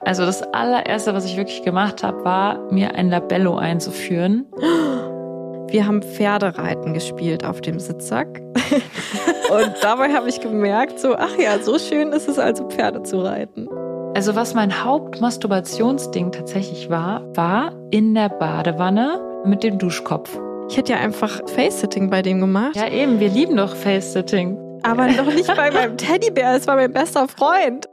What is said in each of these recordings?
Also das allererste, was ich wirklich gemacht habe, war, mir ein Labello einzuführen. Wir haben Pferdereiten gespielt auf dem Sitzsack. Und dabei habe ich gemerkt, so, ach ja, so schön ist es also, Pferde zu reiten. Also was mein Hauptmasturbationsding tatsächlich war in der Badewanne mit dem Duschkopf. Ich hätte ja einfach Face-Sitting bei dem gemacht. Ja eben, wir lieben doch Face-Sitting. Aber noch nicht bei meinem Teddybär, es war mein bester Freund.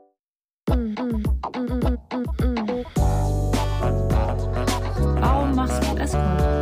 Warum machst du es?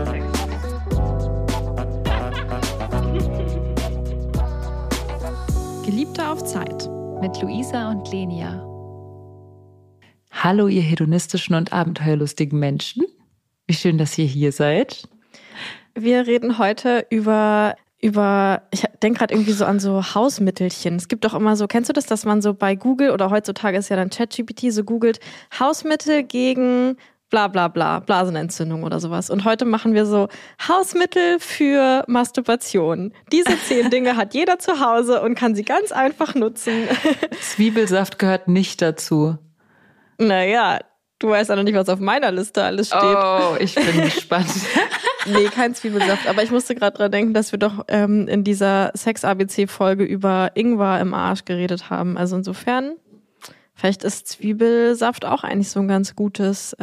Geliebte auf Zeit. Mit Luisa und Lenia. Hallo, ihr hedonistischen und abenteuerlustigen Menschen. Wie schön, dass ihr hier seid. Wir reden heute über ich denke gerade irgendwie so an so Hausmittelchen. Es gibt doch immer so, kennst du das, dass man so bei Google oder heutzutage ist ja dann ChatGPT so googelt, Hausmittel gegen bla bla bla, Blasenentzündung oder sowas. Und heute machen wir so Hausmittel für Masturbation. Diese 10 Dinge hat jeder zu Hause und kann sie ganz einfach nutzen. Zwiebelsaft gehört nicht dazu. Naja, du weißt ja noch nicht, was auf meiner Liste alles steht. Oh, ich bin gespannt. Nee, kein Zwiebelsaft. Aber ich musste gerade dran denken, dass wir doch in dieser Sex-ABC-Folge über Ingwer im Arsch geredet haben. Also insofern, vielleicht ist Zwiebelsaft auch eigentlich so ein ganz gutes,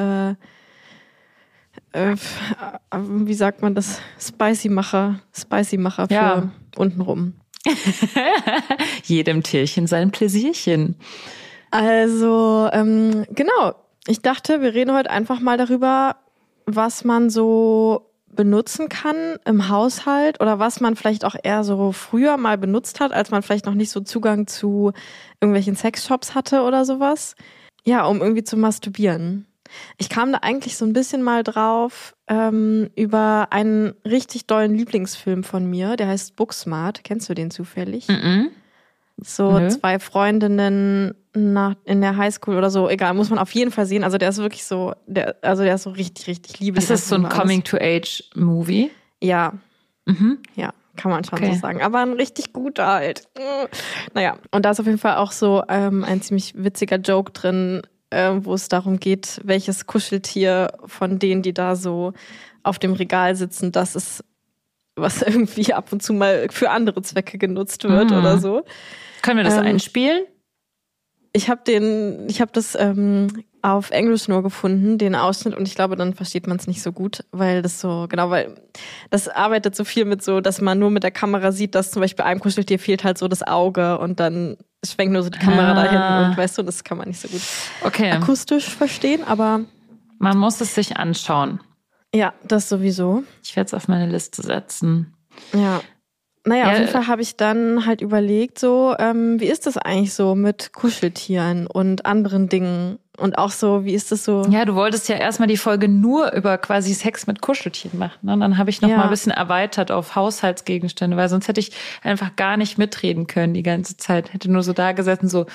wie sagt man das, Spicy-Macher für ja. Untenrum. Jedem Tierchen sein Pläsierchen. Also, genau. Ich dachte, wir reden heute einfach mal darüber, was man so benutzen kann im Haushalt oder was man vielleicht auch eher so früher mal benutzt hat, als man vielleicht noch nicht so Zugang zu irgendwelchen Sexshops hatte oder sowas. Ja, um irgendwie zu masturbieren. Ich kam da eigentlich so ein bisschen mal drauf über einen richtig dollen Lieblingsfilm von mir, der heißt Booksmart. Kennst du den zufällig? Mhm. So 2 Freundinnen in der Highschool oder so, egal, muss man auf jeden Fall sehen. Also der ist wirklich so, der ist so richtig, richtig liebe. Ist das so ein Coming-to-Age-Movie? Ja. Mhm. Ja, kann man schon so sagen. Aber ein richtig guter halt. Naja, und da ist auf jeden Fall auch so ein ziemlich witziger Joke drin, wo es darum geht, welches Kuscheltier von denen, die da so auf dem Regal sitzen, das ist, was irgendwie ab und zu mal für andere Zwecke genutzt wird oder so. Können wir das einspielen? Ich habe das auf Englisch nur gefunden, den Ausschnitt, und ich glaube, dann versteht man es nicht so gut, weil das arbeitet so viel mit so, dass man nur mit der Kamera sieht, dass zum Beispiel einem Kuscheltier fehlt halt so das Auge und dann schwenkt nur so die Kamera dahin und weißt du, das kann man nicht so gut akustisch verstehen, aber man muss es sich anschauen. Ja, das sowieso. Ich werde es auf meine Liste setzen. Ja. Naja, auf jeden Fall habe ich dann halt überlegt, so, wie ist das eigentlich so mit Kuscheltieren und anderen Dingen? Und auch so, wie ist das so? Ja, du wolltest ja erstmal die Folge nur über quasi Sex mit Kuscheltieren machen. Ne? Und dann habe ich noch mal ein bisschen erweitert auf Haushaltsgegenstände, weil sonst hätte ich einfach gar nicht mitreden können die ganze Zeit. Hätte nur so da gesessen, so,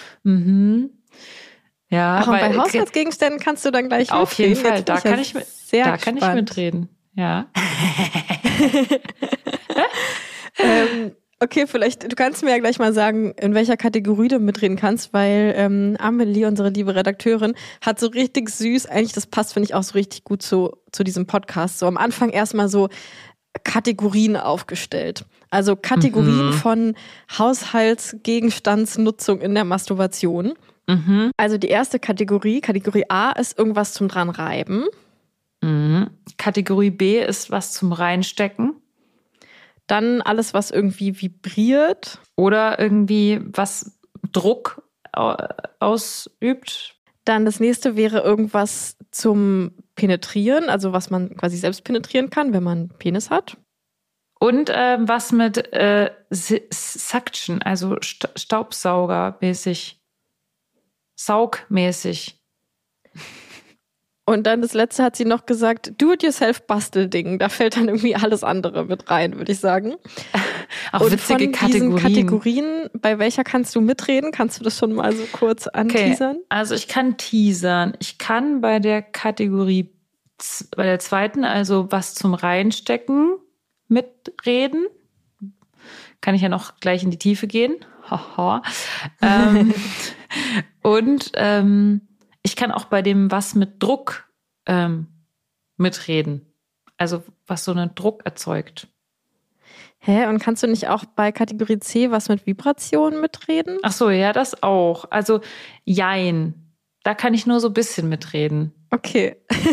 Ja, ach, und bei Haushaltsgegenständen kannst du dann gleich auf jeden Fall, da kann ich mitreden. Ja. Okay, vielleicht, du kannst mir ja gleich mal sagen, in welcher Kategorie du mitreden kannst, weil Amelie, unsere liebe Redakteurin, hat so richtig süß, eigentlich das passt, finde ich, auch so richtig gut zu diesem Podcast, so am Anfang erstmal so Kategorien aufgestellt. Also Kategorien von Haushaltsgegenstandsnutzung in der Masturbation. Mhm. Also die erste Kategorie A, ist irgendwas zum dran reiben. Mhm. Kategorie B ist was zum Reinstecken. Dann alles, was irgendwie vibriert. Oder irgendwie was Druck ausübt. Dann das nächste wäre irgendwas zum Penetrieren, also was man quasi selbst penetrieren kann, wenn man einen Penis hat. Und was mit Suction, also Staubsaugermäßig, saugmäßig. Und dann das letzte hat sie noch gesagt, Do-it-yourself-Bastelding. Da fällt dann irgendwie alles andere mit rein, würde ich sagen. Auch und witzige von Kategorien. Diesen Kategorien, bei welcher kannst du mitreden? Kannst du das schon mal so kurz anteasern? Okay. Also ich kann teasern. Ich kann bei der Kategorie, bei der zweiten, also was zum Reinstecken mitreden. Kann ich ja noch gleich in die Tiefe gehen. Haha. Und Ich kann auch bei dem was mit Druck mitreden. Also was so einen Druck erzeugt. Hä? Und kannst du nicht auch bei Kategorie C was mit Vibrationen mitreden? Ach so, ja, das auch. Also jein. Da kann ich nur so ein bisschen mitreden. Okay.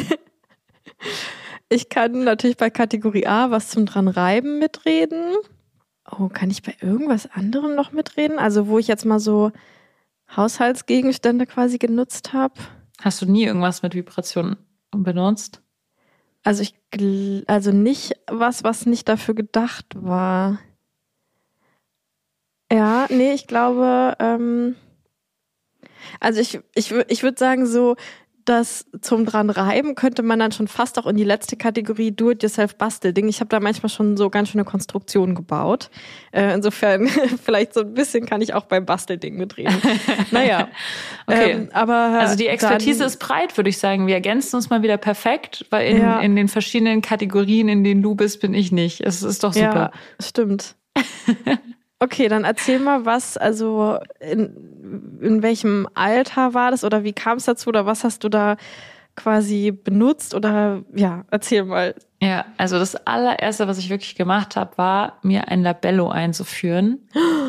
Ich kann natürlich bei Kategorie A was zum dran reiben mitreden. Oh, kann ich bei irgendwas anderem noch mitreden? Also wo ich jetzt mal so Haushaltsgegenstände quasi genutzt habe. Hast du nie irgendwas mit Vibrationen benutzt? Also also nicht was nicht dafür gedacht war. Ja, nee, ich glaube, also ich würde sagen so, das zum dran reiben könnte man dann schon fast auch in die letzte Kategorie Do-it-yourself-Bastel-Ding. Ich habe da manchmal schon so ganz schöne Konstruktionen gebaut. Insofern vielleicht so ein bisschen kann ich auch beim Bastelding mitreden. Naja. Okay. Aber also die Expertise ist breit, würde ich sagen. Wir ergänzen uns mal wieder perfekt, weil in den verschiedenen Kategorien, in denen du bist, bin ich nicht. Es ist doch super. Ja, stimmt. Okay, dann erzähl mal, was, also in welchem Alter war das oder wie kam es dazu oder was hast du da quasi benutzt oder ja, erzähl mal. Ja, also das allererste, was ich wirklich gemacht habe, war, mir ein Labello einzuführen.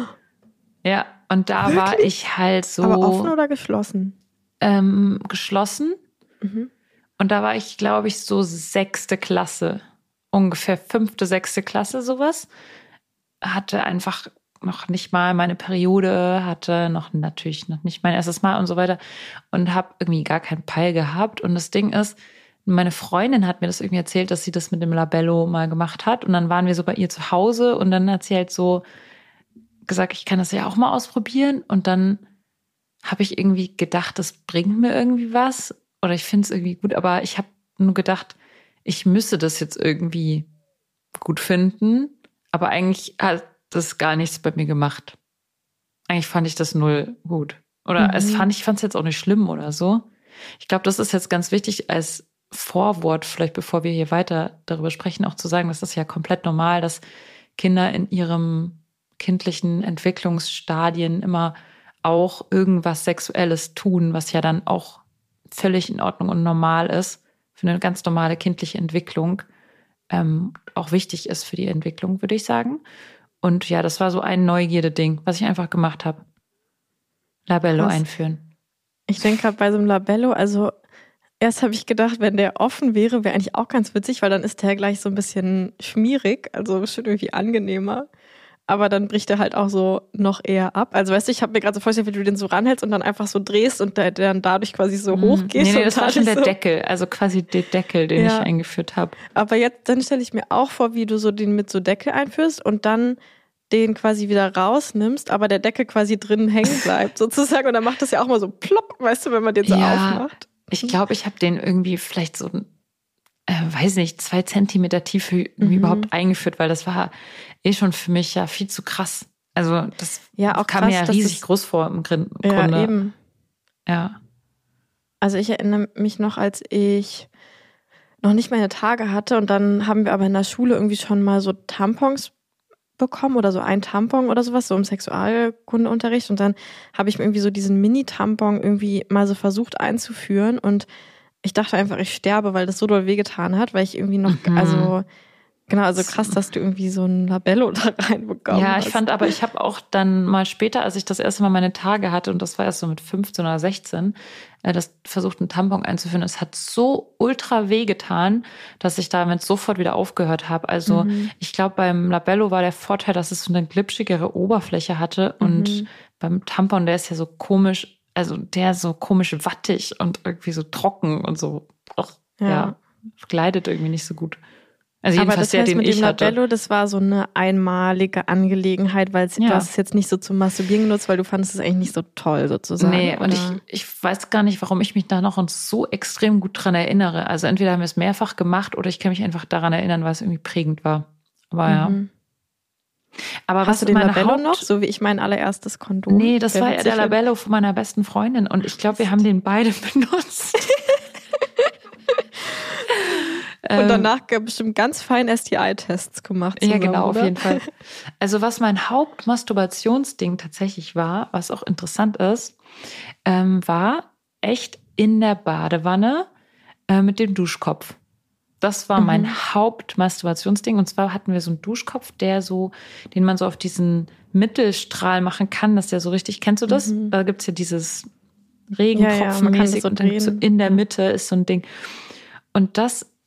Ja, und da wirklich? war ich halt so... Aber offen oder geschlossen? Geschlossen. Mhm. Und da war ich, glaube ich, so 6. Klasse. Ungefähr 5., 6. Klasse sowas. Hatte einfach noch nicht mal meine Periode, hatte natürlich noch nicht mein erstes Mal und so weiter und habe irgendwie gar keinen Peil gehabt. Und das Ding ist, meine Freundin hat mir das irgendwie erzählt, dass sie das mit dem Labello mal gemacht hat. Und dann waren wir so bei ihr zu Hause und dann hat sie halt so gesagt, ich kann das ja auch mal ausprobieren. Und dann habe ich irgendwie gedacht, das bringt mir irgendwie was oder ich finde es irgendwie gut. Aber ich habe nur gedacht, ich müsste das jetzt irgendwie gut finden. Aber eigentlich hat das gar nichts bei mir gemacht. Eigentlich fand ich das null gut. Oder ich fand es jetzt auch nicht schlimm oder so. Ich glaube, das ist jetzt ganz wichtig als Vorwort, vielleicht bevor wir hier weiter darüber sprechen, auch zu sagen, das ist ja komplett normal, dass Kinder in ihrem kindlichen Entwicklungsstadien immer auch irgendwas Sexuelles tun, was ja dann auch völlig in Ordnung und normal ist für eine ganz normale kindliche Entwicklung. Auch wichtig ist für die Entwicklung, würde ich sagen. Und ja, das war so ein Neugierde-Ding, was ich einfach gemacht habe. Labello einführen. Ich denke gerade bei so einem Labello, also erst habe ich gedacht, wenn der offen wäre, wäre eigentlich auch ganz witzig, weil dann ist der gleich so ein bisschen schmierig, also bestimmt irgendwie angenehmer. Aber dann bricht er halt auch so noch eher ab. Also weißt du, ich habe mir gerade so vorgestellt, wie du den so ranhältst und dann einfach so drehst und der dann dadurch quasi so hochgeht. Nee, das war schon der Deckel, also quasi der Deckel, den ich eingeführt habe. Aber jetzt, dann stelle ich mir auch vor, wie du so den mit so Deckel einführst und dann den quasi wieder rausnimmst, aber der Deckel quasi drinnen hängen bleibt sozusagen. Und dann macht das ja auch mal so plopp, weißt du, wenn man den so aufmacht. Ich glaube, ich habe den irgendwie vielleicht so, weiß nicht, 2 Zentimeter Tiefe überhaupt eingeführt, weil das war schon für mich ja viel zu krass. Also das auch kam krass, mir ja riesig groß vor im Grunde. Ja, eben. Ja. Also ich erinnere mich noch, als ich noch nicht meine Tage hatte und dann haben wir aber in der Schule irgendwie schon mal so Tampons bekommen oder so ein Tampon oder sowas, so im Sexualkundeunterricht und dann habe ich mir irgendwie so diesen Mini-Tampon irgendwie mal so versucht einzuführen und ich dachte einfach, ich sterbe, weil das so doll wehgetan hat, weil ich irgendwie noch, also krass, dass du irgendwie so ein Labello da reinbekommen hast. Ja, ich fand aber, ich habe auch dann mal später, als ich das erste Mal meine Tage hatte, und das war erst so mit 15 oder 16, das versucht, einen Tampon einzuführen. Es hat so ultra wehgetan, dass ich damit sofort wieder aufgehört habe. Also ich glaube, beim Labello war der Vorteil, dass es so eine glitschigere Oberfläche hatte und beim Tampon, der ist ja so komisch, also der ist so komisch wattig und irgendwie so trocken und so, gleitet irgendwie nicht so gut. Also aber das heißt, mit dem Labello, hatte. Das war so eine einmalige Angelegenheit, weil du hast es jetzt nicht so zum Masturbieren genutzt, weil du fandest es eigentlich nicht so toll sozusagen. Nee, und ich weiß gar nicht, warum ich mich da noch so extrem gut dran erinnere. Also entweder haben wir es mehrfach gemacht oder ich kann mich einfach daran erinnern, weil es irgendwie prägend war. Aber ja. Aber hast du den Labello noch? So wie ich mein allererstes Kondom? Nee, das war ja der Labello von meiner besten Freundin und ich glaube, wir haben den beide benutzt. Und danach bestimmt ganz fein STI-Tests gemacht. Ja, genau, oder? auf jeden Fall. Also was mein Hauptmasturbationsding tatsächlich war, was auch interessant ist, war echt in der Badewanne mit dem Duschkopf. Das war mein Hauptmasturbationsding. Und zwar hatten wir so einen Duschkopf, den man so auf diesen Mittelstrahl machen kann, dass der so richtig, kennst du das? Da gibt's ja dieses Regentropfenmäßig so und dann so in der Mitte ist so ein Ding. Und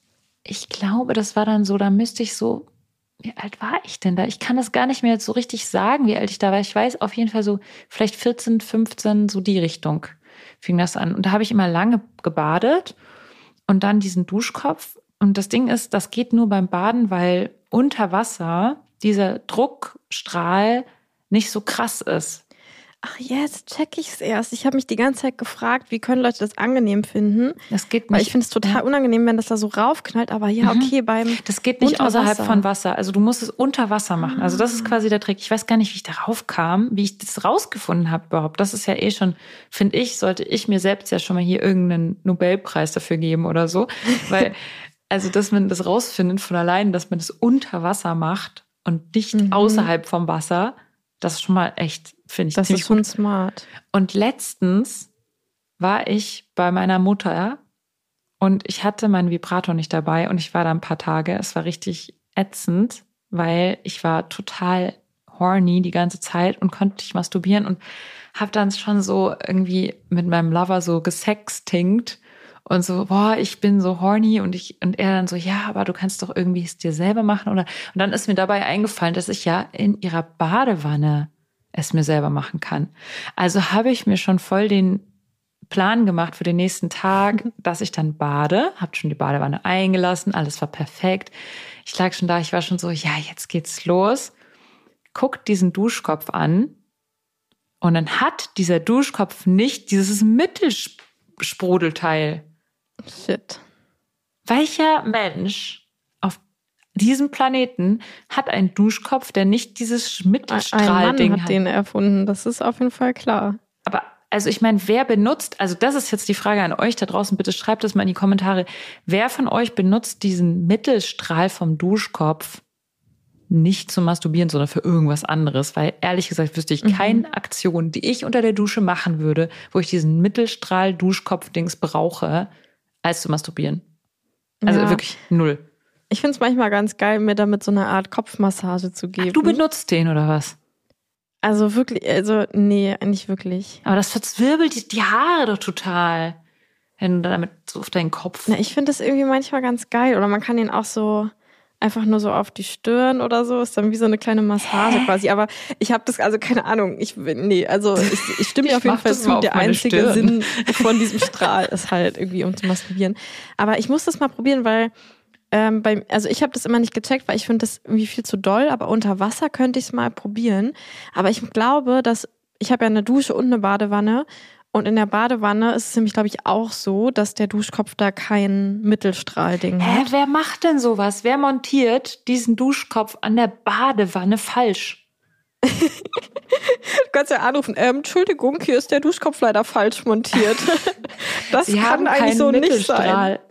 ich glaube, das war dann so, da müsste ich so, wie alt war ich denn da? Ich kann das gar nicht mehr so richtig sagen, wie alt ich da war. Ich weiß auf jeden Fall so, vielleicht 14, 15, so die Richtung fing das an. Und da habe ich immer lange gebadet und dann diesen Duschkopf. Und das Ding ist, das geht nur beim Baden, weil unter Wasser dieser Druckstrahl nicht so krass ist. Ach, jetzt check ich's erst. Ich habe mich die ganze Zeit gefragt, wie können Leute das angenehm finden? Das geht nicht. Weil ich finde es total unangenehm, wenn das da so raufknallt. Aber ja, okay, das geht nicht außerhalb von Wasser. Also du musst es unter Wasser machen. Also das ist quasi der Trick. Ich weiß gar nicht, wie ich darauf kam, wie ich das rausgefunden habe überhaupt. Das ist ja eh schon, finde ich, sollte ich mir selbst ja schon mal hier irgendeinen Nobelpreis dafür geben oder so. Weil, also dass man das rausfindet von allein, dass man das unter Wasser macht und nicht außerhalb vom Wasser, das ist schon mal echt, finde ich, das ziemlich ist schon gut. smart. Und letztens war ich bei meiner Mutter und ich hatte meinen Vibrator nicht dabei und ich war da ein paar Tage. Es war richtig ätzend, weil ich war total horny die ganze Zeit und konnte nicht masturbieren und habe dann schon so irgendwie mit meinem Lover so gesextingt und so, boah, ich bin so horny und er dann so, ja, aber du kannst doch irgendwie es dir selber machen und dann ist mir dabei eingefallen, dass ich ja in ihrer Badewanne es mir selber machen kann. Also habe ich mir schon voll den Plan gemacht für den nächsten Tag, dass ich dann bade, habe schon die Badewanne eingelassen, alles war perfekt. Ich lag schon da, ich war schon so, ja, jetzt geht's los. Guck diesen Duschkopf an und dann hat dieser Duschkopf nicht dieses Mittelsprudelteil. Shit. Welcher Mensch auf diesem Planeten hat einen Duschkopf, der nicht dieses Mittelstrahlding Ein Mann hat den erfunden, das ist auf jeden Fall klar. Aber also ich meine, wer benutzt, also das ist jetzt die Frage an euch da draußen, bitte schreibt das mal in die Kommentare, wer von euch benutzt diesen Mittelstrahl vom Duschkopf nicht zum Masturbieren, sondern für irgendwas anderes? Weil ehrlich gesagt wüsste ich keine Aktion, die ich unter der Dusche machen würde, wo ich diesen Mittelstrahl-Duschkopf-Dings brauche, als zu masturbieren. Also wirklich null. Ich finde es manchmal ganz geil, mir damit so eine Art Kopfmassage zu geben. Ach, du benutzt den oder was? Also wirklich, nee, nicht wirklich. Aber das verzwirbelt die Haare doch total, wenn du damit so auf deinen Kopf... Na, ich finde das irgendwie manchmal ganz geil. Oder man kann ihn auch so einfach nur so auf die Stirn oder so. Ist dann wie so eine kleine Massage quasi. Aber ich habe das, also keine Ahnung. Ich stimme dir auf jeden Fall zu. Der einzige Sinn von diesem Strahl ist halt irgendwie, um zu masturbieren. Aber ich muss das mal probieren, weil ich habe das immer nicht gecheckt, weil ich finde das irgendwie viel zu doll, aber unter Wasser könnte ich es mal probieren. Aber ich glaube, ich habe ja eine Dusche und eine Badewanne und in der Badewanne ist es nämlich, glaube ich, auch so, dass der Duschkopf da kein Mittelstrahlding hat. Wer macht denn sowas? Wer montiert diesen Duschkopf an der Badewanne falsch? Du kannst ja anrufen, Entschuldigung, hier ist der Duschkopf leider falsch montiert. Das Sie kann eigentlich so nicht sein.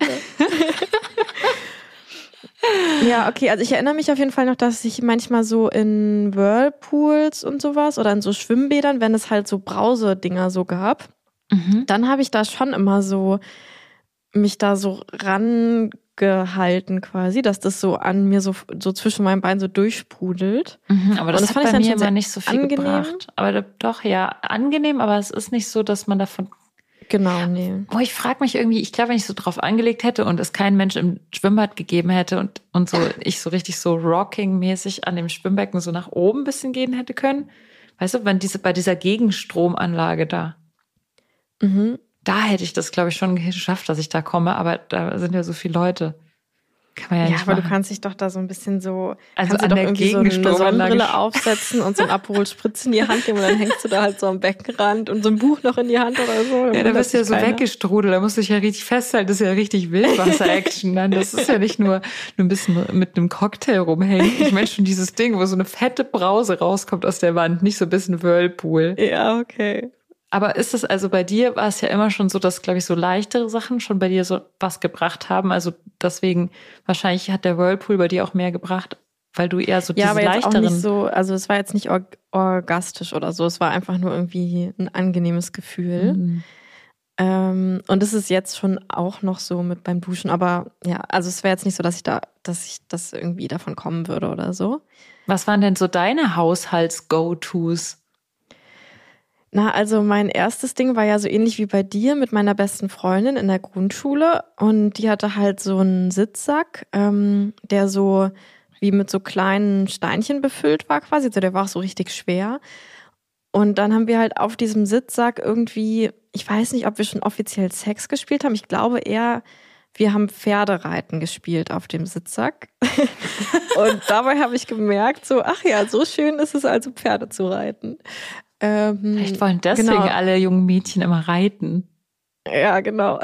Ja, okay, also ich erinnere mich auf jeden Fall noch, dass ich manchmal so in Whirlpools und sowas oder in so Schwimmbädern, wenn es halt so Brausedinger so gab, dann habe ich da schon immer so mich da so rangehalten quasi, dass das so an mir so zwischen meinen Beinen so durchsprudelt. Aber das hat bei mir immer nicht so viel gebracht. Aber doch, ja, angenehm, aber es ist nicht so, dass man davon... Genau, nee. Oh, ich frage mich irgendwie, ich glaube, wenn ich so drauf angelegt hätte und es keinen Mensch im Schwimmbad gegeben hätte und so ich so richtig so rocking-mäßig an dem Schwimmbecken so nach oben ein bisschen gehen hätte können. Weißt du, bei dieser Gegenstromanlage da. Da hätte ich das, glaube ich, schon geschafft, dass ich da komme, aber da sind ja so viele Leute. Kann man ja nicht aber machen. du kannst dich doch da so ein bisschen so, also kannst an dir der doch irgendwie so eine Gegenstromanlage Sonnenbrille aufsetzen und so ein Aperol Spritz in die Hand nehmen und dann hängst du da halt so am Beckenrand und so ein Buch noch in die Hand oder so. Ja, da bist du ja so weggestrudelt, da musst du dich ja richtig festhalten, das ist ja richtig Wildwasser-Action. Nein, das ist ja nicht nur ein bisschen mit einem Cocktail rumhängen. Ich meine schon dieses Ding, wo so eine fette Brause rauskommt aus der Wand, nicht so ein bisschen Whirlpool. Ja, okay. Aber ist das also bei dir, war es ja immer schon so, dass, glaube ich, so leichtere Sachen schon bei dir so was gebracht haben? Also deswegen, wahrscheinlich hat der Whirlpool bei dir auch mehr gebracht, weil du eher so diese leichteren... Ja, aber jetzt auch nicht so, also es war jetzt nicht orgastisch oder so, es war einfach nur irgendwie ein angenehmes Gefühl. Und das ist jetzt schon auch noch so mit beim Duschen. Aber ja, also es wäre jetzt nicht so, dass ich das irgendwie davon kommen würde oder so. Was waren denn so deine Haushalts-Go-Tos? Na, also mein erstes Ding war ja so ähnlich wie bei dir mit meiner besten Freundin in der Grundschule. Und die hatte halt so einen Sitzsack, der so wie mit so kleinen Steinchen befüllt war quasi. Also der war auch so richtig schwer. Und dann haben wir halt auf diesem Sitzsack irgendwie, ich weiß nicht, ob wir schon offiziell Sex gespielt haben. Ich glaube eher, wir haben Pferdereiten gespielt auf dem Sitzsack. Und dabei habe ich gemerkt, so, ach ja, so schön ist es also, Pferde zu reiten. Vielleicht wollen deswegen alle jungen Mädchen immer reiten. Ja, genau.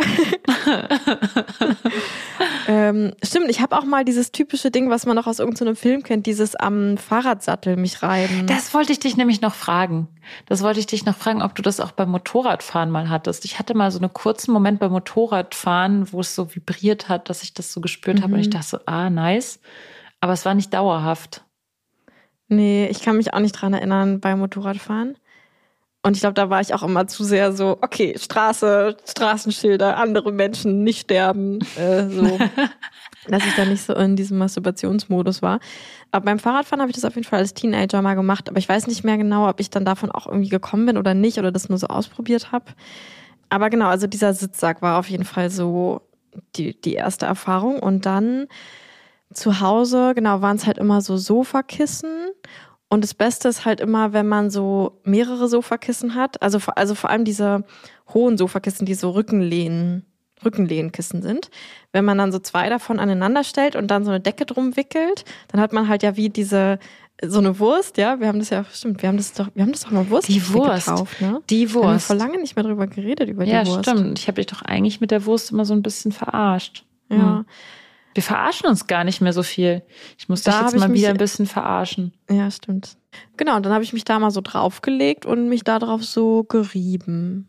Stimmt, ich habe auch mal dieses typische Ding, was man noch aus irgendeinem Film kennt, dieses am Fahrradsattel mich reiben. Das wollte ich dich nämlich noch fragen. Ob du das auch beim Motorradfahren mal hattest. Ich hatte mal so einen kurzen Moment beim Motorradfahren, wo es so vibriert hat, dass ich das so gespürt habe und ich dachte so, nice. Aber es war nicht dauerhaft. Nee, ich kann mich auch nicht dran erinnern beim Motorradfahren. Und ich glaube, da war ich auch immer zu sehr so, okay, Straße, Straßenschilder, andere Menschen nicht sterben, so, dass ich da nicht so in diesem Masturbationsmodus war. Aber beim Fahrradfahren habe ich das auf jeden Fall als Teenager mal gemacht. Aber ich weiß nicht mehr genau, ob ich dann davon auch irgendwie gekommen bin oder nicht oder das nur so ausprobiert habe. Aber genau, also dieser Sitzsack war auf jeden Fall so die erste Erfahrung. Und dann zu Hause, genau, waren es halt immer so Sofakissen. Und das Beste ist halt immer, wenn man so mehrere Sofakissen hat. Also vor allem diese hohen Sofakissen, die so Rückenlehnkissen sind. Wenn man dann so 2 davon aneinander stellt und dann so eine Decke drum wickelt, dann hat man halt ja wie so eine Wurst, ja. Wir haben das doch mal Wurst getauft, ne? Die Wurst. Wir haben vor lange nicht mehr drüber geredet, über die Wurst. Ja, stimmt. Ich habe dich doch eigentlich mit der Wurst immer so ein bisschen verarscht. Ja. Wir verarschen uns gar nicht mehr so viel. Ich muss dich jetzt mal wieder ein bisschen verarschen. Ja, stimmt. Genau, und dann habe ich mich da mal so draufgelegt und mich da drauf so gerieben.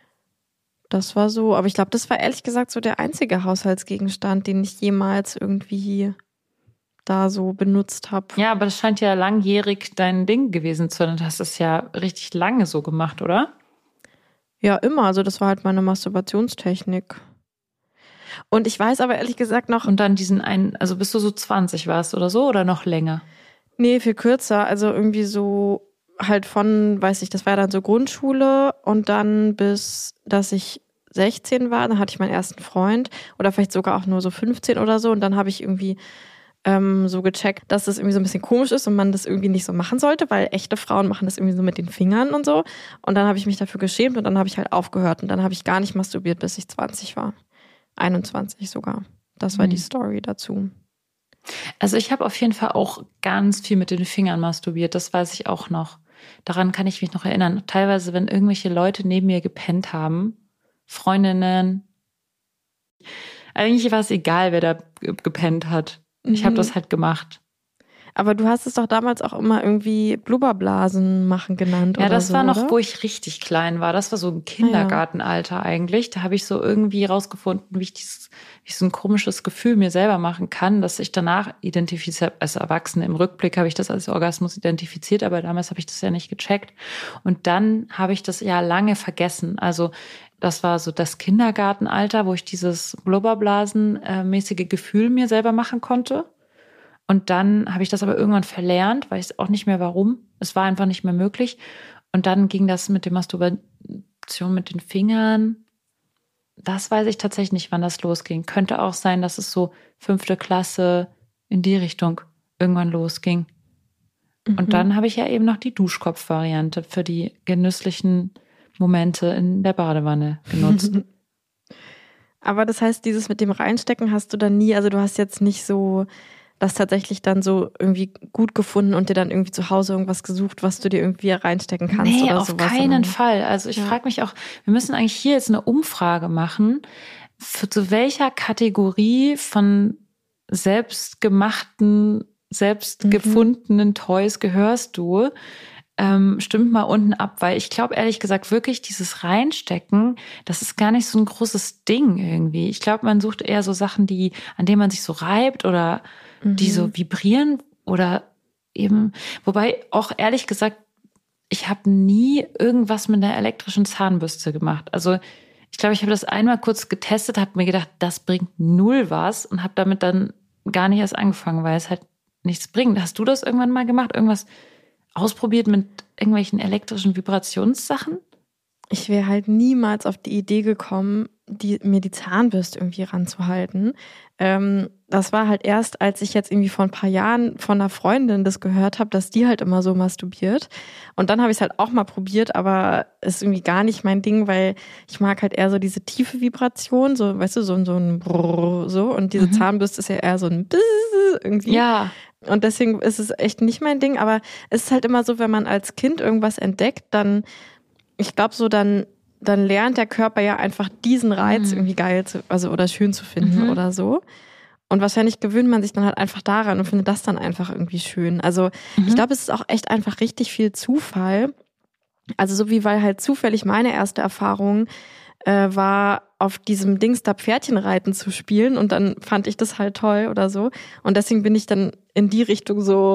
Das war so, aber ich glaube, das war ehrlich gesagt so der einzige Haushaltsgegenstand, den ich jemals irgendwie da so benutzt habe. Ja, aber das scheint ja langjährig dein Ding gewesen zu sein. Du hast das ja richtig lange so gemacht, oder? Ja, immer. Also das war halt meine Masturbationstechnik. Und ich weiß aber ehrlich gesagt noch... Und dann also bis du so 20 warst oder so oder noch länger? Nee, viel kürzer. Also irgendwie so halt von, weiß ich, das war dann so Grundschule und dann bis, dass ich 16 war, dann hatte ich meinen ersten Freund oder vielleicht sogar auch nur so 15 oder so und dann habe ich irgendwie so gecheckt, dass das irgendwie so ein bisschen komisch ist und man das irgendwie nicht so machen sollte, weil echte Frauen machen das irgendwie so mit den Fingern und so. Und dann habe ich mich dafür geschämt und dann habe ich halt aufgehört und dann habe ich gar nicht masturbiert, bis ich 20 war. 21 sogar. Das war die Story dazu. Also ich habe auf jeden Fall auch ganz viel mit den Fingern masturbiert, das weiß ich auch noch. Daran kann ich mich noch erinnern. Teilweise, wenn irgendwelche Leute neben mir gepennt haben, Freundinnen, eigentlich war es egal, wer da gepennt hat. Ich habe das halt gemacht. Aber du hast es doch damals auch immer irgendwie Blubberblasen machen genannt, oder? Ja, das so, war noch, oder? wo ich richtig klein war. Das war so ein Kindergartenalter eigentlich. Da habe ich so irgendwie rausgefunden, wie ich so ein komisches Gefühl mir selber machen kann, dass ich danach identifiziert, als Erwachsene im Rückblick habe ich das als Orgasmus identifiziert, aber damals habe ich das ja nicht gecheckt. Und dann habe ich das ja lange vergessen. Also das war so das Kindergartenalter, wo ich dieses Blubberblasen-mäßige Gefühl mir selber machen konnte. Und dann habe ich das aber irgendwann verlernt, weiß auch nicht mehr warum. Es war einfach nicht mehr möglich. Und dann ging das mit der Masturbation mit den Fingern. Das weiß ich tatsächlich nicht, wann das losging. Könnte auch sein, dass es so 5. Klasse in die Richtung irgendwann losging. Und dann habe ich ja eben noch die Duschkopf-Variante für die genüsslichen Momente in der Badewanne genutzt. Aber das heißt, dieses mit dem Reinstecken hast du dann nie, also du hast jetzt nicht so das tatsächlich dann so irgendwie gut gefunden und dir dann irgendwie zu Hause irgendwas gesucht, was du dir irgendwie reinstecken kannst oder sowas? Nee, auf keinen Fall. Also ich frage mich auch, wir müssen eigentlich hier jetzt eine Umfrage machen, zu welcher Kategorie von selbstgemachten, selbstgefundenen Toys gehörst du? Stimmt mal unten ab, weil ich glaube ehrlich gesagt wirklich dieses Reinstecken, das ist gar nicht so ein großes Ding irgendwie. Ich glaube, man sucht eher so Sachen, an denen man sich so reibt oder die so vibrieren oder eben, wobei auch ehrlich gesagt, ich habe nie irgendwas mit einer elektrischen Zahnbürste gemacht. Also Ich glaube, ich habe das einmal kurz getestet, habe mir gedacht, das bringt null was und habe damit dann gar nicht erst angefangen, weil es halt nichts bringt. Hast du das irgendwann mal gemacht? Irgendwas ausprobiert mit irgendwelchen elektrischen Vibrationssachen? Ich wäre halt niemals auf die Idee gekommen, mir die Zahnbürste irgendwie ranzuhalten. Das war halt erst, als ich jetzt irgendwie vor ein paar Jahren von einer Freundin das gehört habe, dass die halt immer so masturbiert. Und dann habe ich es halt auch mal probiert, aber es ist irgendwie gar nicht mein Ding, weil ich mag halt eher so diese tiefe Vibration, so, weißt du, so ein Brrr, so. Und diese Zahnbürste ist ja eher so ein Bzzz irgendwie. Ja. Und deswegen ist es echt nicht mein Ding. Aber es ist halt immer so, wenn man als Kind irgendwas entdeckt, dann, ich glaube so, dann lernt der Körper ja einfach diesen Reiz irgendwie geil oder schön zu finden oder so. Und wahrscheinlich gewöhnt man sich dann halt einfach daran und findet das dann einfach irgendwie schön. Also ich glaube, es ist auch echt einfach richtig viel Zufall. Also so wie, weil halt zufällig meine erste Erfahrung war, auf diesem Dings da Pferdchen reiten zu spielen und dann fand ich das halt toll oder so. Und deswegen bin ich dann in die Richtung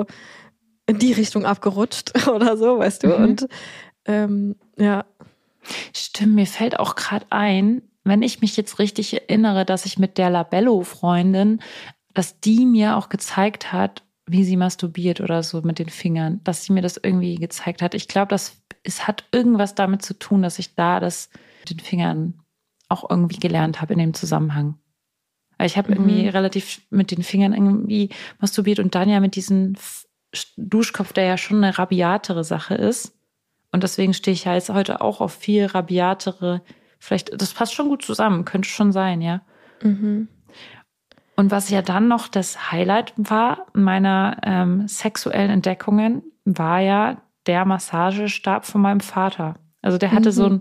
abgerutscht oder so, weißt du. Und ja. Stimmt, mir fällt auch gerade ein, wenn ich mich jetzt richtig erinnere, dass ich mit der Labello-Freundin, dass die mir auch gezeigt hat, wie sie masturbiert oder so mit den Fingern, dass sie mir das irgendwie gezeigt hat. Ich glaube, es hat irgendwas damit zu tun, dass ich da das mit den Fingern auch irgendwie gelernt habe in dem Zusammenhang. Weil ich habe irgendwie relativ mit den Fingern irgendwie masturbiert und dann ja mit diesem Duschkopf, der ja schon eine rabiatere Sache ist. Und deswegen stehe ich ja jetzt heute auch auf viel rabiatere, vielleicht, das passt schon gut zusammen, könnte schon sein, ja. Und was ja dann noch das Highlight war meiner sexuellen Entdeckungen, war ja der Massagestab von meinem Vater. Also der hatte so ein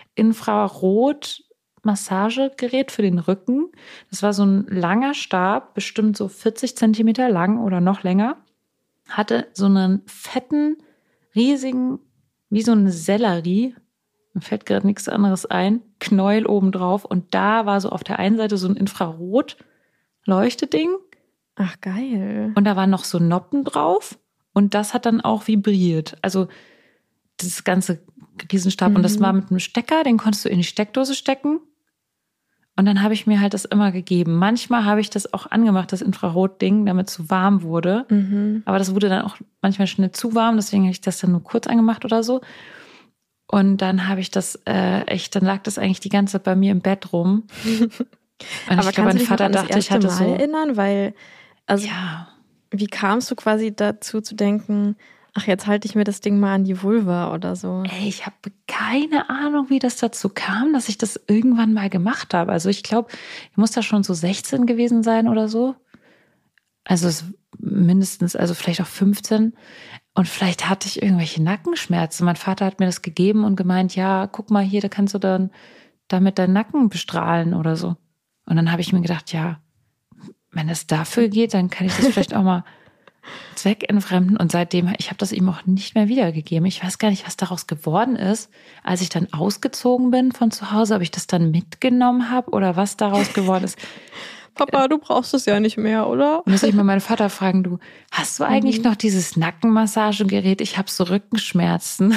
Infrarot-Massagegerät für den Rücken. Das war so ein langer Stab, bestimmt so 40 Zentimeter lang oder noch länger. Hatte so einen fetten, riesigen, wie so eine Sellerie, mir fällt gerade nichts anderes ein, Knäuel obendrauf. Und da war so auf der einen Seite so ein Infrarot-Leuchteding. Ach, geil. Und da waren noch so Noppen drauf. Und das hat dann auch vibriert. Also das ganze Riesenstab. Und das war mit einem Stecker, den konntest du in die Steckdose stecken. Und dann habe ich mir halt das immer gegeben. Manchmal habe ich das auch angemacht, das Infrarot-Ding, damit es so warm wurde. Aber das wurde dann auch manchmal schnell zu warm, deswegen habe ich das dann nur kurz angemacht oder so. Und dann habe ich das dann lag das eigentlich die ganze Zeit bei mir im Bett rum. Und aber ich glaube, mein Vater dachte, ich hatte Mal so. erinnern, weil, also, Ja. wie kamst du quasi dazu zu denken, ach, jetzt halte ich mir das Ding mal an die Vulva oder so? Ey, ich habe keine Ahnung, wie das dazu kam, dass ich das irgendwann mal gemacht habe. Also ich glaube, ich muss da schon so 16 gewesen sein oder so. Also mindestens, also vielleicht auch 15. Und vielleicht hatte ich irgendwelche Nackenschmerzen. Mein Vater hat mir das gegeben und gemeint, ja, guck mal hier, da kannst du dann damit deinen Nacken bestrahlen oder so. Und dann habe ich mir gedacht, ja, wenn es dafür geht, dann kann ich das vielleicht auch mal zweckentfremden. Und seitdem, ich habe das ihm auch nicht mehr wiedergegeben. Ich weiß gar nicht, was daraus geworden ist. Als ich dann ausgezogen bin von zu Hause, ob ich das dann mitgenommen habe oder was daraus geworden ist. Papa, du brauchst es ja nicht mehr, oder? Muss ich mal meinen Vater fragen, du, hast du eigentlich noch dieses Nackenmassagegerät? Ich habe so Rückenschmerzen.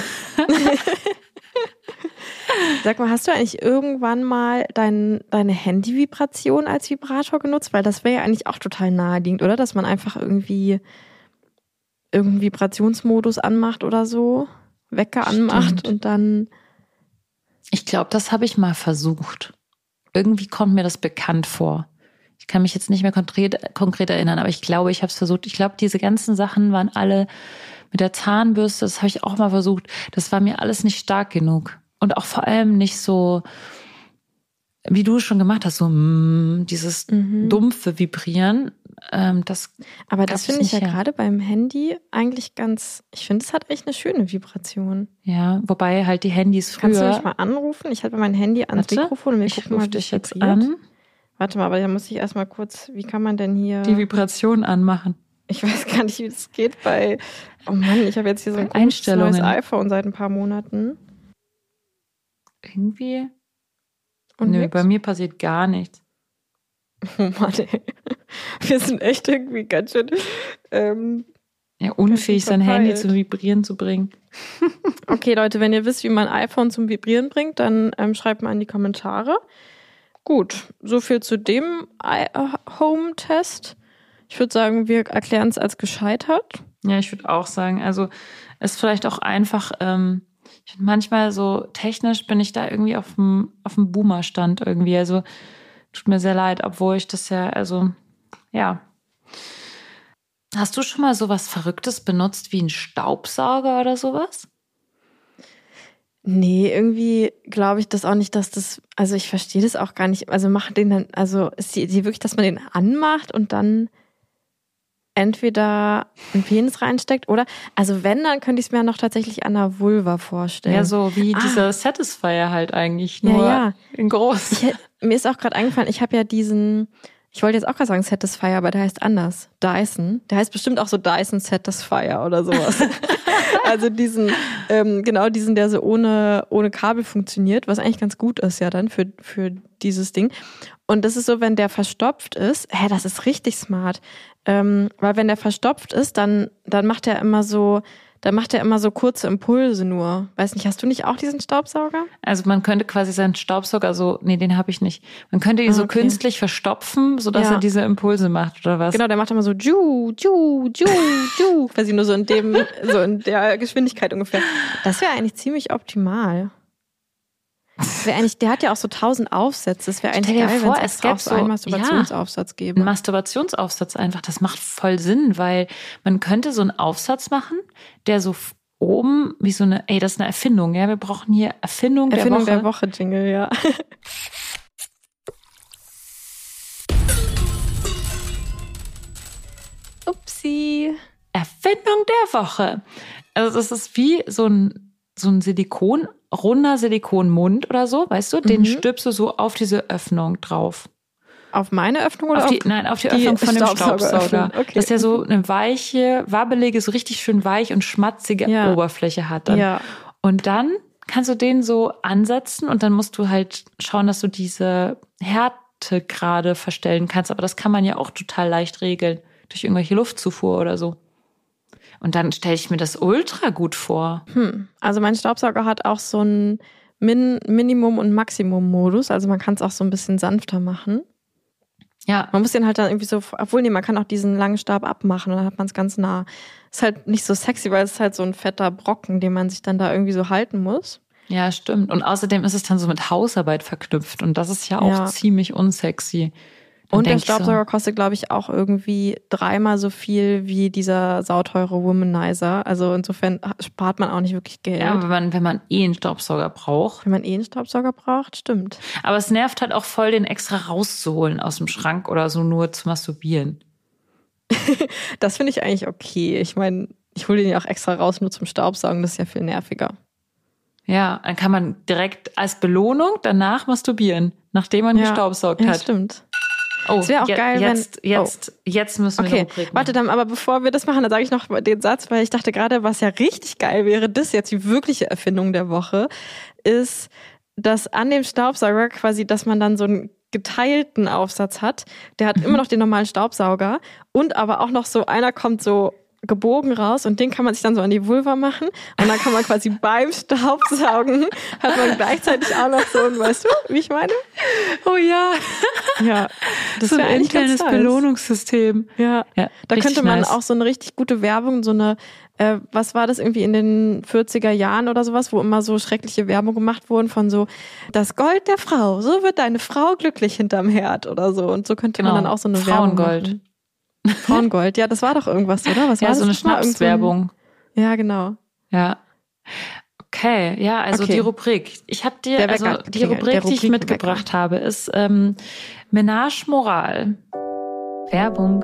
Sag mal, hast du eigentlich irgendwann mal deine Handy-Vibration als Vibrator genutzt? Weil das wäre ja eigentlich auch total naheliegend, oder? Dass man einfach irgendwie irgendeinen Vibrationsmodus anmacht oder so, Wecker anmacht und dann... Ich glaube, das habe ich mal versucht. Irgendwie kommt mir das bekannt vor. Ich kann mich jetzt nicht mehr konkret erinnern, aber ich glaube, ich habe es versucht. Ich glaube, diese ganzen Sachen waren alle mit der Zahnbürste, das habe ich auch mal versucht. Das war mir alles nicht stark genug. Und auch vor allem nicht so, wie du schon gemacht hast, so dieses dumpfe Vibrieren. Aber das finde ich ja gerade beim Handy eigentlich ich finde, es hat echt eine schöne Vibration. Ja, wobei halt die Handys früher... Kannst du mich mal anrufen? Ich halte mein Handy ans Mikrofon und wir gucken mal, wie dich jetzt vibriert. an. Warte mal, aber da muss ich erstmal kurz, wie kann man denn hier... Die Vibration anmachen. Ich weiß gar nicht, wie das geht bei... Oh Mann, ich habe jetzt hier so ein neues iPhone seit ein paar Monaten. Irgendwie? Und nö, nix? Bei mir passiert gar nichts. Oh Mann, ey. Wir sind echt irgendwie ganz schön Ja, unfähig, sein Handy zum Vibrieren zu bringen. Okay, Leute, wenn ihr wisst, wie man ein iPhone zum Vibrieren bringt, dann schreibt mal in die Kommentare. Gut, so viel zu dem Home-Test. Ich würde sagen, wir erklären es als gescheitert. Ja, ich würde auch sagen, also ist vielleicht auch einfach, ich find manchmal so technisch bin ich da irgendwie auf dem Boomer-Stand irgendwie. Also tut mir sehr leid, obwohl ich das ja, also ja. Hast du schon mal sowas Verrücktes benutzt wie einen Staubsauger oder sowas? Nee, irgendwie glaube ich das auch nicht, dass das, also ich verstehe das auch gar nicht. Also machen den dann, also ist die Idee wirklich, dass man den anmacht und dann entweder einen Penis reinsteckt oder, also wenn, dann könnte ich es mir noch tatsächlich an der Vulva vorstellen. Ja, so wie dieser Satisfier halt eigentlich, nur in groß. Mir ist auch gerade eingefallen, ich habe ja ich wollte jetzt auch gerade sagen Satisfier, aber der heißt anders. Dyson. Der heißt bestimmt auch so Dyson Satisfier oder sowas. Also diesen, der so ohne Kabel funktioniert, was eigentlich ganz gut ist ja dann für dieses Ding. Und das ist so, wenn der verstopft ist, das ist richtig smart. Weil wenn der verstopft ist, dann macht er immer so kurze Impulse nur. Weiß nicht, hast du nicht auch diesen Staubsauger? Also man könnte quasi seinen Staubsauger den habe ich nicht. Man könnte ihn so künstlich verstopfen, sodass er diese Impulse macht, oder was? Genau, der macht immer so ju, ju, ju, ju. Weiß ich nur so in der Geschwindigkeit ungefähr. Das wäre eigentlich ziemlich optimal. Der hat ja auch so 1000 Aufsätze. Das wäre eigentlich geil, wenn es auch so einen Masturbationsaufsatz gäbe. Ein Masturbationsaufsatz einfach, das macht voll Sinn, weil man könnte so einen Aufsatz machen, der so oben wie so eine, das ist eine Erfindung, ja, wir brauchen hier Erfindung der Woche. Erfindung der Woche, Jingle, ja. Upsi. Erfindung der Woche. Also das ist wie so ein runder Silikonmund oder so, weißt du? Den stülpst du so auf diese Öffnung drauf. Auf meine Öffnung oder auf die Öffnung von dem Staubsauger. Okay. Dass der so eine weiche, wabbelige, so richtig schön weich und schmatzige Oberfläche hat dann. Ja. Und dann kannst du den so ansetzen und dann musst du halt schauen, dass du diese Härtegrade verstellen kannst. Aber das kann man ja auch total leicht regeln. Durch irgendwelche Luftzufuhr oder so. Und dann stelle ich mir das ultra gut vor. Also mein Staubsauger hat auch so einen Minimum- und Maximum-Modus. Also man kann es auch so ein bisschen sanfter machen. Ja. Man muss den halt dann irgendwie so, man kann auch diesen langen Stab abmachen und dann hat man es ganz nah. Ist halt nicht so sexy, weil es ist halt so ein fetter Brocken, den man sich dann da irgendwie so halten muss. Ja, stimmt. Und außerdem ist es dann so mit Hausarbeit verknüpft und das ist ja auch ziemlich unsexy. Und der Staubsauger kostet, glaube ich, auch irgendwie 3-mal so viel wie dieser sauteure Womanizer. Also insofern spart man auch nicht wirklich Geld. Ja, wenn man einen Staubsauger braucht. Wenn man einen Staubsauger braucht, stimmt. Aber es nervt halt auch voll, den extra rauszuholen aus dem Schrank oder so nur zu masturbieren. Das finde ich eigentlich okay. Ich meine, ich hole den ja auch extra raus nur zum Staubsaugen. Das ist ja viel nerviger. Ja, dann kann man direkt als Belohnung danach masturbieren, nachdem man gestaubsaugt hat. Ja, stimmt. Oh, es wäre auch geil, jetzt müssen wir okay, warte dann, aber bevor wir das machen, dann sage ich noch den Satz, weil ich dachte gerade, was ja richtig geil wäre, das jetzt die wirkliche Erfindung der Woche, ist, dass an dem Staubsauger quasi, dass man dann so einen geteilten Aufsatz hat, der hat immer noch den normalen Staubsauger und aber auch noch so, einer kommt so gebogen raus und den kann man sich dann so an die Vulva machen und dann kann man quasi beim Staubsaugen hat man gleichzeitig auch noch so ein, weißt du, wie ich meine? Oh ja. Ja, das so wäre ein eigentlich ganz internes nice. Belohnungssystem. Ja, da könnte man auch so eine richtig gute Werbung, so eine, was war das irgendwie in den 40er Jahren oder sowas, wo immer so schreckliche Werbung gemacht wurden von so, das Gold der Frau, so wird deine Frau glücklich hinterm Herd oder so und so könnte man dann auch so eine Werbung machen. Frauengold, ja, das war doch irgendwas, oder? Was war so das? Eine Schnapswerbung. Ja, genau. Ja. Okay, ja, also die Rubrik. Ich habe dir, die Rubrik, die ich mitgebracht habe, ist Menage Moral. Werbung.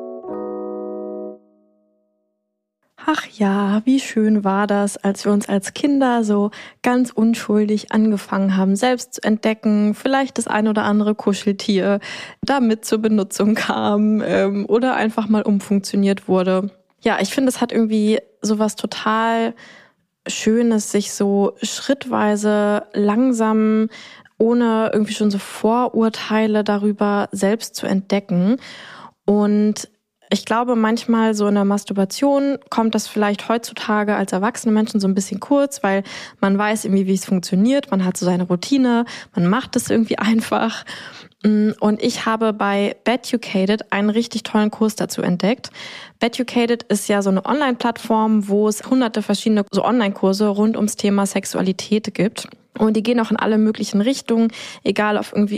Ach ja, wie schön war das, als wir uns als Kinder so ganz unschuldig angefangen haben, selbst zu entdecken, vielleicht das ein oder andere Kuscheltier damit zur Benutzung kam oder einfach mal umfunktioniert wurde. Ja, ich finde, es hat irgendwie sowas total Schönes, sich so schrittweise langsam, ohne irgendwie schon so Vorurteile darüber selbst zu entdecken. Und Ich glaube, manchmal so in der Masturbation kommt das vielleicht heutzutage als erwachsene Menschen so ein bisschen kurz, weil man weiß irgendwie, wie es funktioniert. Man hat so seine Routine, man macht es irgendwie einfach. Und ich habe bei Beducated einen richtig tollen Kurs dazu entdeckt. Beducated ist ja so eine Online-Plattform, wo es hunderte verschiedene so Online-Kurse rund ums Thema Sexualität gibt. Und die gehen auch in alle möglichen Richtungen, egal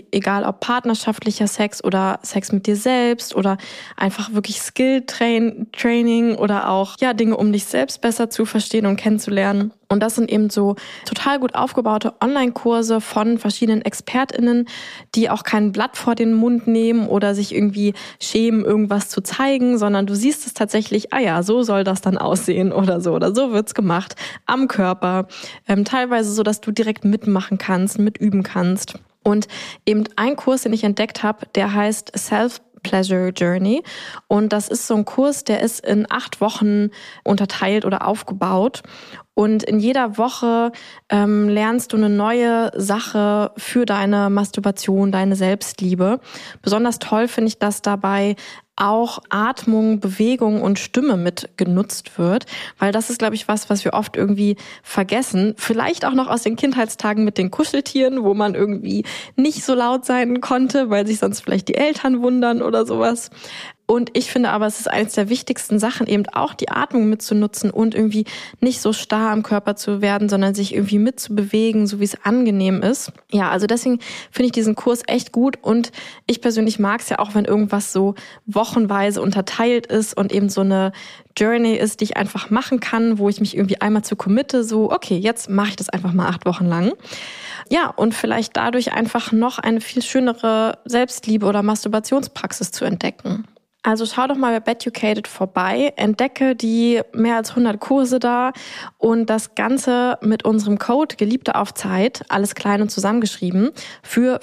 ob partnerschaftlicher Sex oder Sex mit dir selbst oder einfach wirklich Skill-Training oder auch Dinge, um dich selbst besser zu verstehen und kennenzulernen. Und das sind eben so total gut aufgebaute Online-Kurse von verschiedenen ExpertInnen, die auch kein Blatt vor den Mund nehmen oder sich irgendwie schämen, irgendwas zu zeigen, sondern du siehst es tatsächlich, so soll das dann aussehen oder so wird's gemacht am Körper. Teilweise so, dass du direkt mitmachen kannst, mitüben kannst. Und eben ein Kurs, den ich entdeckt habe, der heißt Self-Pleasure Journey. Und das ist so ein Kurs, der ist in 8 Wochen unterteilt oder aufgebaut. Und in jeder Woche lernst du eine neue Sache für deine Masturbation, deine Selbstliebe. Besonders toll finde ich, dass dabei auch Atmung, Bewegung und Stimme mit genutzt wird, weil das ist, glaube ich, was wir oft irgendwie vergessen. Vielleicht auch noch aus den Kindheitstagen mit den Kuscheltieren, wo man irgendwie nicht so laut sein konnte, weil sich sonst vielleicht die Eltern wundern oder sowas. Und ich finde aber, es ist eines der wichtigsten Sachen, eben auch die Atmung mitzunutzen und irgendwie nicht so starr am Körper zu werden, sondern sich irgendwie mitzubewegen, so wie es angenehm ist. Ja, also deswegen finde ich diesen Kurs echt gut und ich persönlich mag es ja auch, wenn irgendwas so wochenweise unterteilt ist und eben so eine Journey ist, die ich einfach machen kann, wo ich mich irgendwie einmal zu committe, so okay, jetzt mache ich das einfach mal 8 Wochen lang. Ja, und vielleicht dadurch einfach noch eine viel schönere Selbstliebe oder Masturbationspraxis zu entdecken. Also schau doch mal bei Beducated vorbei, entdecke die mehr als 100 Kurse da und das Ganze mit unserem Code Geliebte auf Zeit, alles klein und zusammengeschrieben, für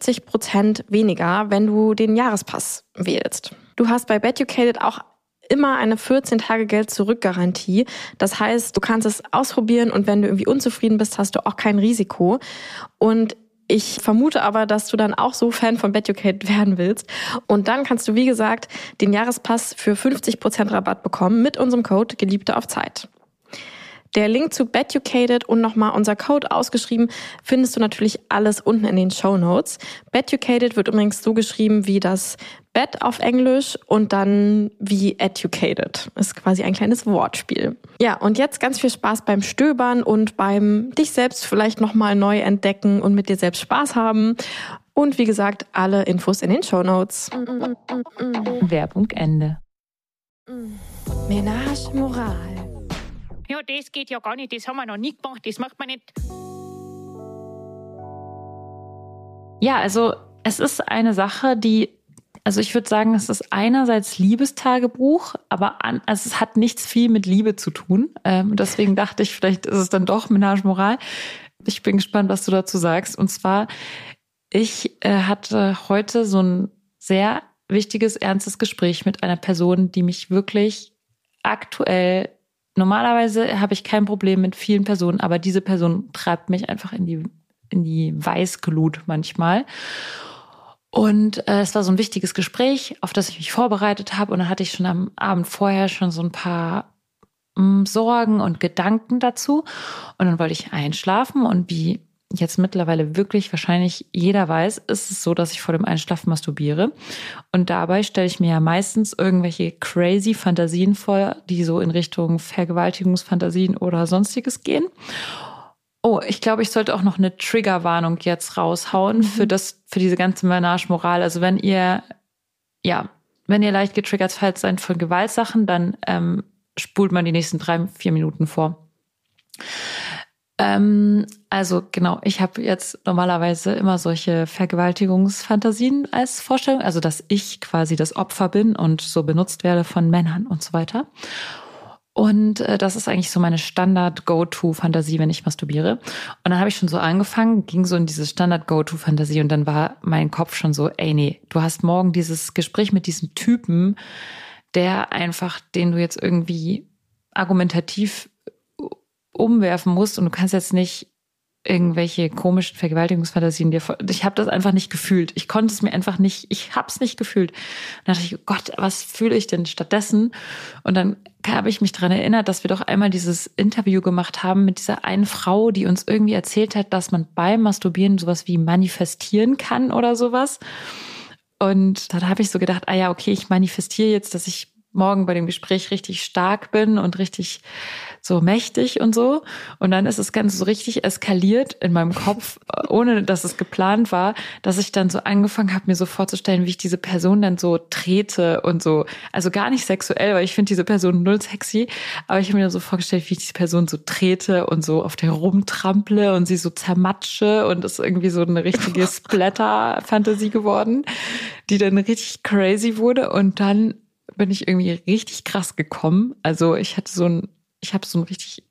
50% weniger, wenn du den Jahrespass wählst. Du hast bei Beducated auch immer eine 14-Tage-Geld-Zurück-Garantie. Das heißt, du kannst es ausprobieren und wenn du irgendwie unzufrieden bist, hast du auch kein Risiko. Und ich vermute aber, dass du dann auch so Fan von Beducated werden willst. Und dann kannst du, wie gesagt, den Jahrespass für 50% Rabatt bekommen mit unserem Code Geliebte auf Zeit. Der Link zu Beducated und nochmal unser Code ausgeschrieben, findest du natürlich alles unten in den Shownotes. Beducated wird übrigens so geschrieben wie das Bed auf Englisch und dann wie educated. Ist quasi ein kleines Wortspiel. Ja, und jetzt ganz viel Spaß beim Stöbern und beim dich selbst vielleicht nochmal neu entdecken und mit dir selbst Spaß haben. Und wie gesagt, alle Infos in den Shownotes. Werbung Ende. Ménage Moral. Ja, das geht ja gar nicht, das haben wir noch nie gemacht, das macht man nicht. Ja, also es ist eine Sache, also ich würde sagen, es ist einerseits Liebestagebuch, aber es hat nichts viel mit Liebe zu tun. Deswegen dachte ich, vielleicht ist es dann doch Ménage Moral. Ich bin gespannt, was du dazu sagst. Und zwar, ich hatte heute so ein sehr wichtiges, ernstes Gespräch mit einer Person, die mich wirklich aktuell, normalerweise habe ich kein Problem mit vielen Personen, aber diese Person treibt mich einfach in die Weißglut manchmal. Und es war so ein wichtiges Gespräch, auf das ich mich vorbereitet habe. Und dann hatte ich schon am Abend vorher schon so ein paar Sorgen und Gedanken dazu. Und dann wollte ich einschlafen. Und wie jetzt mittlerweile wirklich wahrscheinlich jeder weiß, ist es so, dass ich vor dem Einschlafen masturbiere. Und dabei stelle ich mir ja meistens irgendwelche crazy Fantasien vor, die so in Richtung Vergewaltigungsfantasien oder Sonstiges gehen. Oh, ich glaube, ich sollte auch noch eine Triggerwarnung jetzt raushauen für diese ganze Ménage Moral. Also wenn ihr leicht getriggert seid von Gewaltsachen, dann spult man die nächsten 3-4 Minuten vor. Also genau, ich habe jetzt normalerweise immer solche Vergewaltigungsfantasien als Vorstellung, also dass ich quasi das Opfer bin und so benutzt werde von Männern und so weiter. Und das ist eigentlich so meine Standard-Go-To-Fantasie, wenn ich masturbiere. Und dann habe ich schon so angefangen, ging so in diese Standard-Go-To-Fantasie und dann war mein Kopf schon so, ey nee, du hast morgen dieses Gespräch mit diesem Typen, den du jetzt irgendwie argumentativ umwerfen musst und du kannst jetzt nicht irgendwelche komischen Vergewaltigungsfantasien dir vor. Ich habe das einfach nicht gefühlt. Ich konnte es mir einfach nicht, ich habe es nicht gefühlt. Und dann dachte ich, oh Gott, was fühle ich denn stattdessen? Und dann habe ich mich daran erinnert, dass wir doch einmal dieses Interview gemacht haben mit dieser einen Frau, die uns irgendwie erzählt hat, dass man beim Masturbieren sowas wie manifestieren kann oder sowas. Und dann habe ich so gedacht, ah ja, okay, ich manifestiere jetzt, dass ich morgen bei dem Gespräch richtig stark bin und richtig so mächtig und so. Und dann ist das Ganze so richtig eskaliert in meinem Kopf, ohne dass es geplant war, dass ich dann so angefangen habe, mir so vorzustellen, wie ich diese Person dann so trete und so. Also gar nicht sexuell, weil ich finde diese Person null sexy. Aber ich habe mir so vorgestellt, wie ich diese Person so trete und so auf der rumtrample und sie so zermatsche. Und ist irgendwie so eine richtige Splatter-Fantasie geworden, die dann richtig crazy wurde. Und dann bin ich irgendwie richtig krass gekommen. Also ich habe so einen richtig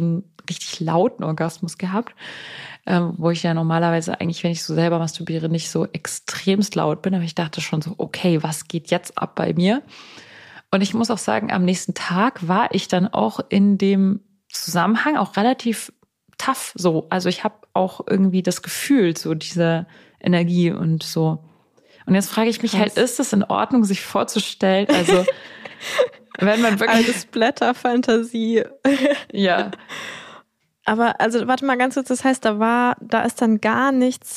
lauten Orgasmus gehabt, wo ich ja normalerweise eigentlich, wenn ich so selber masturbiere, nicht so extremst laut bin. Aber ich dachte schon so, okay, was geht jetzt ab bei mir? Und ich muss auch sagen, am nächsten Tag war ich dann auch in dem Zusammenhang auch relativ tough so. Also ich habe auch irgendwie das Gefühl, so diese Energie und so. Und jetzt frage ich mich halt, ist es in Ordnung, sich vorzustellen, also wenn man wirklich... Eine Splatter-Fantasie. Ja. Aber, also, warte mal ganz kurz, das heißt, da ist dann gar nichts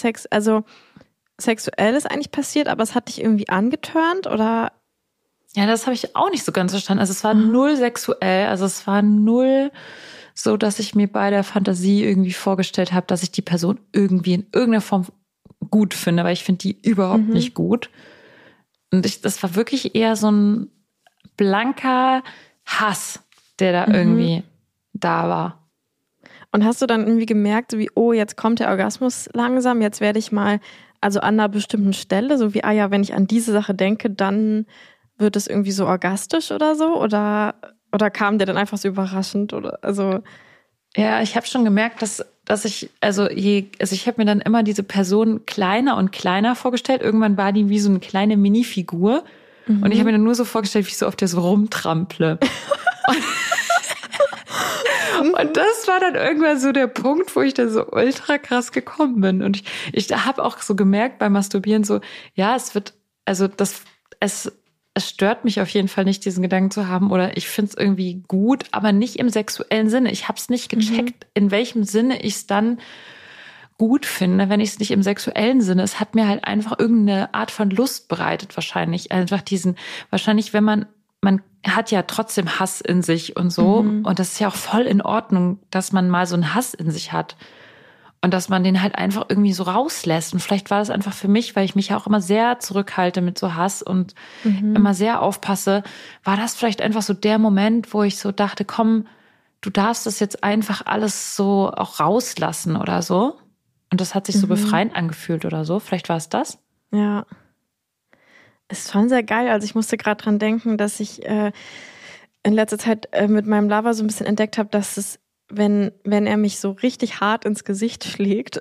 Sexuelles eigentlich passiert, aber es hat dich irgendwie angetörnt, oder? Ja, das habe ich auch nicht so ganz verstanden. Also es war null sexuell, also es war null so, dass ich mir bei der Fantasie irgendwie vorgestellt habe, dass ich die Person irgendwie in irgendeiner Form gut finde, weil ich finde die überhaupt nicht gut. Und das war wirklich eher so ein blanker Hass, der da irgendwie da war. Und hast du dann irgendwie gemerkt, so wie, oh, jetzt kommt der Orgasmus langsam, jetzt werde ich mal, also an einer bestimmten Stelle, so wie, ah ja, wenn ich an diese Sache denke, dann wird es irgendwie so orgastisch oder so? Oder kam der dann einfach so überraschend? Oder also? Ja, ich habe schon gemerkt, dass ich, ich habe mir dann immer diese Person kleiner und kleiner vorgestellt. Irgendwann war die wie so eine kleine Minifigur. Und ich habe mir dann nur so vorgestellt, wie ich so auf der so rumtrample. Und das war dann irgendwann so der Punkt, wo ich da so ultra krass gekommen bin. Und ich habe auch so gemerkt beim Masturbieren so, ja, es stört mich auf jeden Fall nicht, diesen Gedanken zu haben, oder ich finde es irgendwie gut, aber nicht im sexuellen Sinne. Ich habe es nicht gecheckt, in welchem Sinne ich es dann gut finde, wenn ich es nicht im sexuellen Sinne. Es hat mir halt einfach irgendeine Art von Lust bereitet, wahrscheinlich. Einfach wahrscheinlich, wenn man hat ja trotzdem Hass in sich und so. Und das ist ja auch voll in Ordnung, dass man mal so einen Hass in sich hat. Und dass man den halt einfach irgendwie so rauslässt. Und vielleicht war das einfach für mich, weil ich mich ja auch immer sehr zurückhalte mit so Hass und immer sehr aufpasse, war das vielleicht einfach so der Moment, wo ich so dachte, komm, du darfst das jetzt einfach alles so auch rauslassen oder so. Und das hat sich so befreiend angefühlt oder so. Vielleicht war es das. Ja. Ist schon sehr geil. Also ich musste gerade dran denken, dass ich in letzter Zeit mit meinem Lover so ein bisschen entdeckt habe, dass es, wenn er mich so richtig hart ins Gesicht schlägt,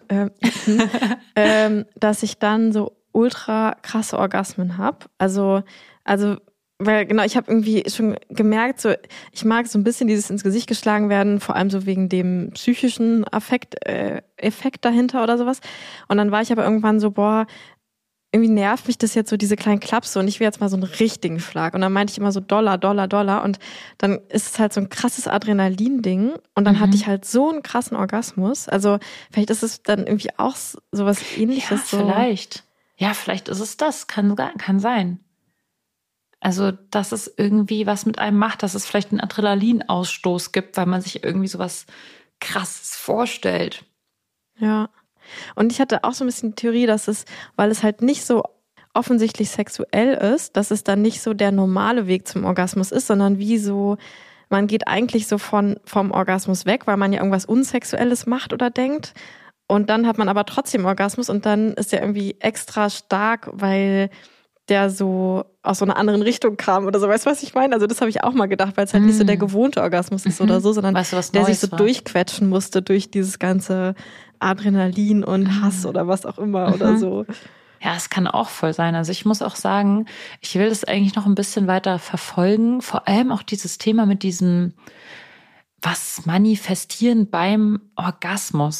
dass ich dann so ultra krasse Orgasmen habe. Also weil genau, ich habe irgendwie schon gemerkt, so ich mag so ein bisschen dieses ins Gesicht geschlagen werden, vor allem so wegen dem psychischen Effekt dahinter oder sowas. Und dann war ich aber irgendwann so, boah, irgendwie nervt mich das jetzt so, diese kleinen Klapse, und ich will jetzt mal so einen richtigen Schlag. Und dann meinte ich immer so Dollar, Dollar, Dollar, und dann ist es halt so ein krasses Adrenalin-Ding, und dann hatte ich halt so einen krassen Orgasmus. Also vielleicht ist es dann irgendwie auch sowas Ähnliches. Ja, vielleicht. Ja, vielleicht ist es das. Kann sein. Also, dass es irgendwie was mit einem macht, dass es vielleicht einen Adrenalinausstoß gibt, weil man sich irgendwie sowas Krasses vorstellt. Ja. Und ich hatte auch so ein bisschen die Theorie, dass es, weil es halt nicht so offensichtlich sexuell ist, dass es dann nicht so der normale Weg zum Orgasmus ist, sondern wie so, man geht eigentlich so vom Orgasmus weg, weil man ja irgendwas Unsexuelles macht oder denkt. Und dann hat man aber trotzdem Orgasmus, und dann ist der irgendwie extra stark, weil der so aus so einer anderen Richtung kam oder so. Weißt du, was ich meine? Also das habe ich auch mal gedacht, weil es halt nicht so der gewohnte Orgasmus ist oder so, sondern weißt du, was der Neues sich so war? Durchquetschen musste durch dieses ganze Adrenalin und Hass oder was auch immer oder so. Ja, es kann auch voll sein. Also ich muss auch sagen, ich will das eigentlich noch ein bisschen weiter verfolgen. Vor allem auch dieses Thema mit diesem, was manifestieren beim Orgasmus.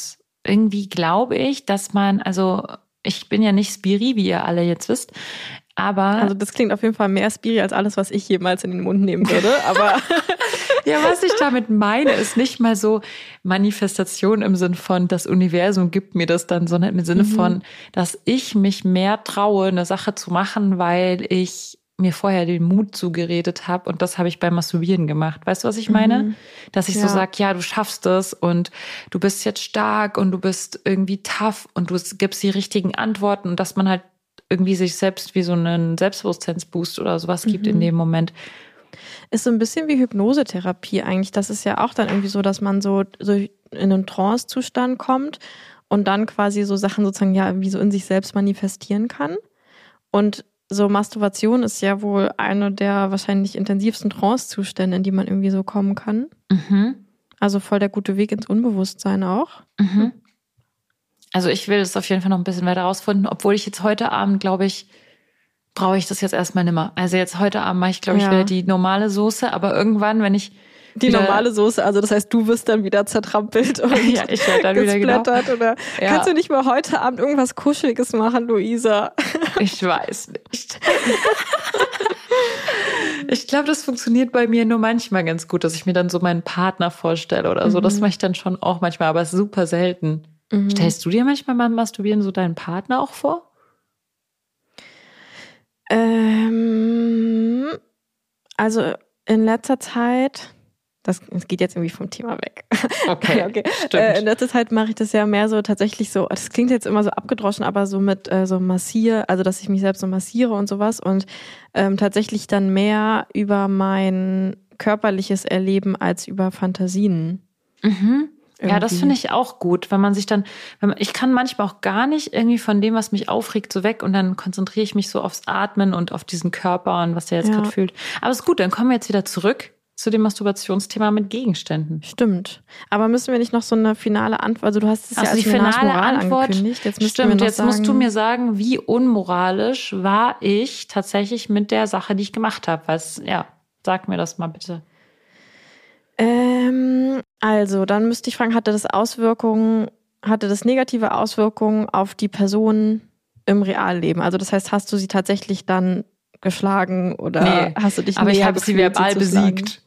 irgendwie glaube ich, dass man, also ich bin ja nicht Spiri, wie ihr alle jetzt wisst, aber... Also das klingt auf jeden Fall mehr Spiri als alles, was ich jemals in den Mund nehmen würde, aber... Ja, was ich damit meine, ist nicht mal so Manifestation im Sinn von, das Universum gibt mir das dann, sondern im Sinne von, dass ich mich mehr traue, eine Sache zu machen, weil ich mir vorher den Mut zugeredet habe, und das habe ich beim Masturbieren gemacht. Weißt du, was ich meine? Dass ich so sage, ja, du schaffst es und du bist jetzt stark und du bist irgendwie tough und du gibst die richtigen Antworten, und dass man halt irgendwie sich selbst wie so einen Selbstbewusstseinsboost oder sowas gibt in dem Moment. Ist so ein bisschen wie Hypnosetherapie eigentlich. Das ist ja auch dann irgendwie so, dass man so in einen Trance-Zustand kommt und dann quasi so Sachen sozusagen ja wie so in sich selbst manifestieren kann. Und so Masturbation ist ja wohl eine der wahrscheinlich intensivsten Trance-Zustände, in die man irgendwie so kommen kann. Also voll der gute Weg ins Unbewusstsein auch. Also ich will das auf jeden Fall noch ein bisschen weiter rausfinden, obwohl ich jetzt heute Abend, glaube ich, brauche ich das jetzt erstmal nimmer. Also jetzt heute Abend mache ich, glaube ich, wieder die normale Soße, aber irgendwann, wenn ich die normale Soße, also das heißt, du wirst dann wieder zertrampelt und ja, ich werde dann wieder gesplattert, oder kannst du nicht mal heute Abend irgendwas Kuscheliges machen, Luisa? Ich weiß nicht. Ich glaube, das funktioniert bei mir nur manchmal ganz gut, dass ich mir dann so meinen Partner vorstelle oder so. Das mache ich dann schon auch manchmal, aber super selten. Stellst du dir manchmal beim Masturbieren so deinen Partner auch vor? Also in letzter Zeit, das geht jetzt irgendwie vom Thema weg. Okay. Stimmt. In letzter Zeit mache ich das ja mehr so tatsächlich so, das klingt jetzt immer so abgedroschen, aber so mit so massiere, also dass ich mich selbst so massiere und sowas, und tatsächlich dann mehr über mein körperliches Erleben als über Fantasien. Ja, das finde ich auch gut, wenn man sich dann, ich kann manchmal auch gar nicht irgendwie von dem, was mich aufregt, so weg, und dann konzentriere ich mich so aufs Atmen und auf diesen Körper und was der jetzt gerade fühlt. Aber ist gut, dann kommen wir jetzt wieder zurück zu dem Masturbationsthema mit Gegenständen. Stimmt. Aber müssen wir nicht noch so eine finale Antwort, also du hast es ja als die finale Antwort angekündigt. Jetzt stimmt, jetzt musst du mir sagen, wie unmoralisch war ich tatsächlich mit der Sache, die ich gemacht habe. Sag mir das mal bitte. Also, dann müsste ich fragen, hatte das negative Auswirkungen auf die Person im Realleben? Also das heißt, hast du sie tatsächlich dann geschlagen oder hast du dich aber ich habe sie verbal besiegt.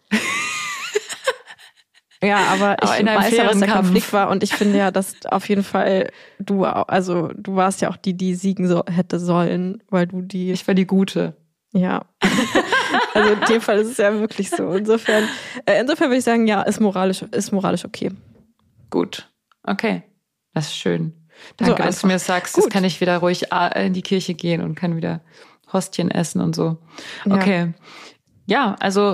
Ja, aber ich in einem weiß ja, was der Kampf. Konflikt war, und ich finde ja, dass auf jeden Fall du warst ja auch die siegen hätte sollen, weil du die... Ich war die Gute. Ja. Also in dem Fall ist es ja wirklich so. Insofern würde ich sagen, ja, ist moralisch okay. Gut. Okay. Das ist schön. Danke, dass du mir sagst, jetzt kann ich wieder ruhig in die Kirche gehen und kann wieder Hostien essen und so. Okay. Ja, also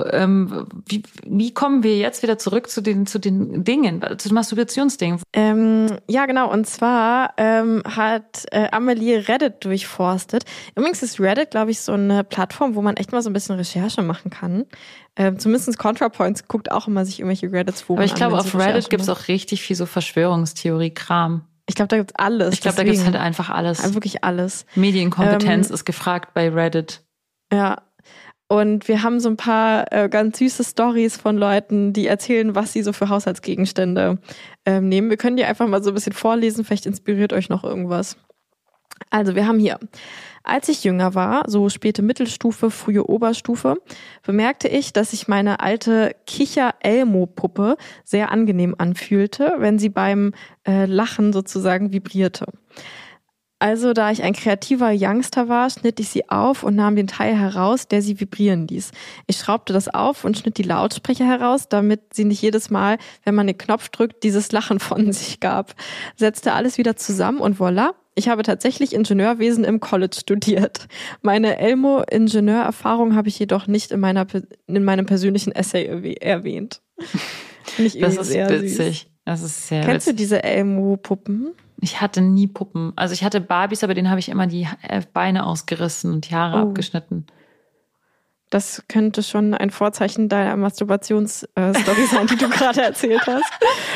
wie kommen wir jetzt wieder zurück zu den Dingen, zu den Masturbationsdingen? Ja, genau. Und zwar hat Amelie Reddit durchforstet. Übrigens ist Reddit, glaube ich, so eine Plattform, wo man echt mal so ein bisschen Recherche machen kann. Zumindest ContraPoints guckt auch immer sich irgendwelche Reddits-Foren an. Aber ich glaube, auf Reddit gibt es auch richtig viel so Verschwörungstheorie-Kram. Ich glaube, da gibt's alles. Ich glaube, da gibt's halt einfach alles. Wirklich alles. Medienkompetenz ist gefragt bei Reddit. Ja. Und wir haben so ein paar ganz süße Stories von Leuten, die erzählen, was sie so für Haushaltsgegenstände nehmen. Wir können die einfach mal so ein bisschen vorlesen, vielleicht inspiriert euch noch irgendwas. Also wir haben hier: Als ich jünger war, so späte Mittelstufe, frühe Oberstufe, bemerkte ich, dass sich meine alte Kicher-Elmo-Puppe sehr angenehm anfühlte, wenn sie beim Lachen sozusagen vibrierte. Also, da ich ein kreativer Youngster war, schnitt ich sie auf und nahm den Teil heraus, der sie vibrieren ließ. Ich schraubte das auf und schnitt die Lautsprecher heraus, damit sie nicht jedes Mal, wenn man den Knopf drückt, dieses Lachen von sich gab. Setzte alles wieder zusammen und voilà, ich habe tatsächlich Ingenieurwesen im College studiert. Meine Elmo-Ingenieurerfahrung habe ich jedoch nicht in meinem persönlichen Essay erwähnt. Das ist witzig. Das ist sehr Kennst du diese Elmo-Puppen? Ich hatte nie Puppen. Also ich hatte Barbies, aber denen habe ich immer die Beine ausgerissen und die Haare abgeschnitten. Das könnte schon ein Vorzeichen deiner Masturbationsstory sein, die du gerade erzählt hast.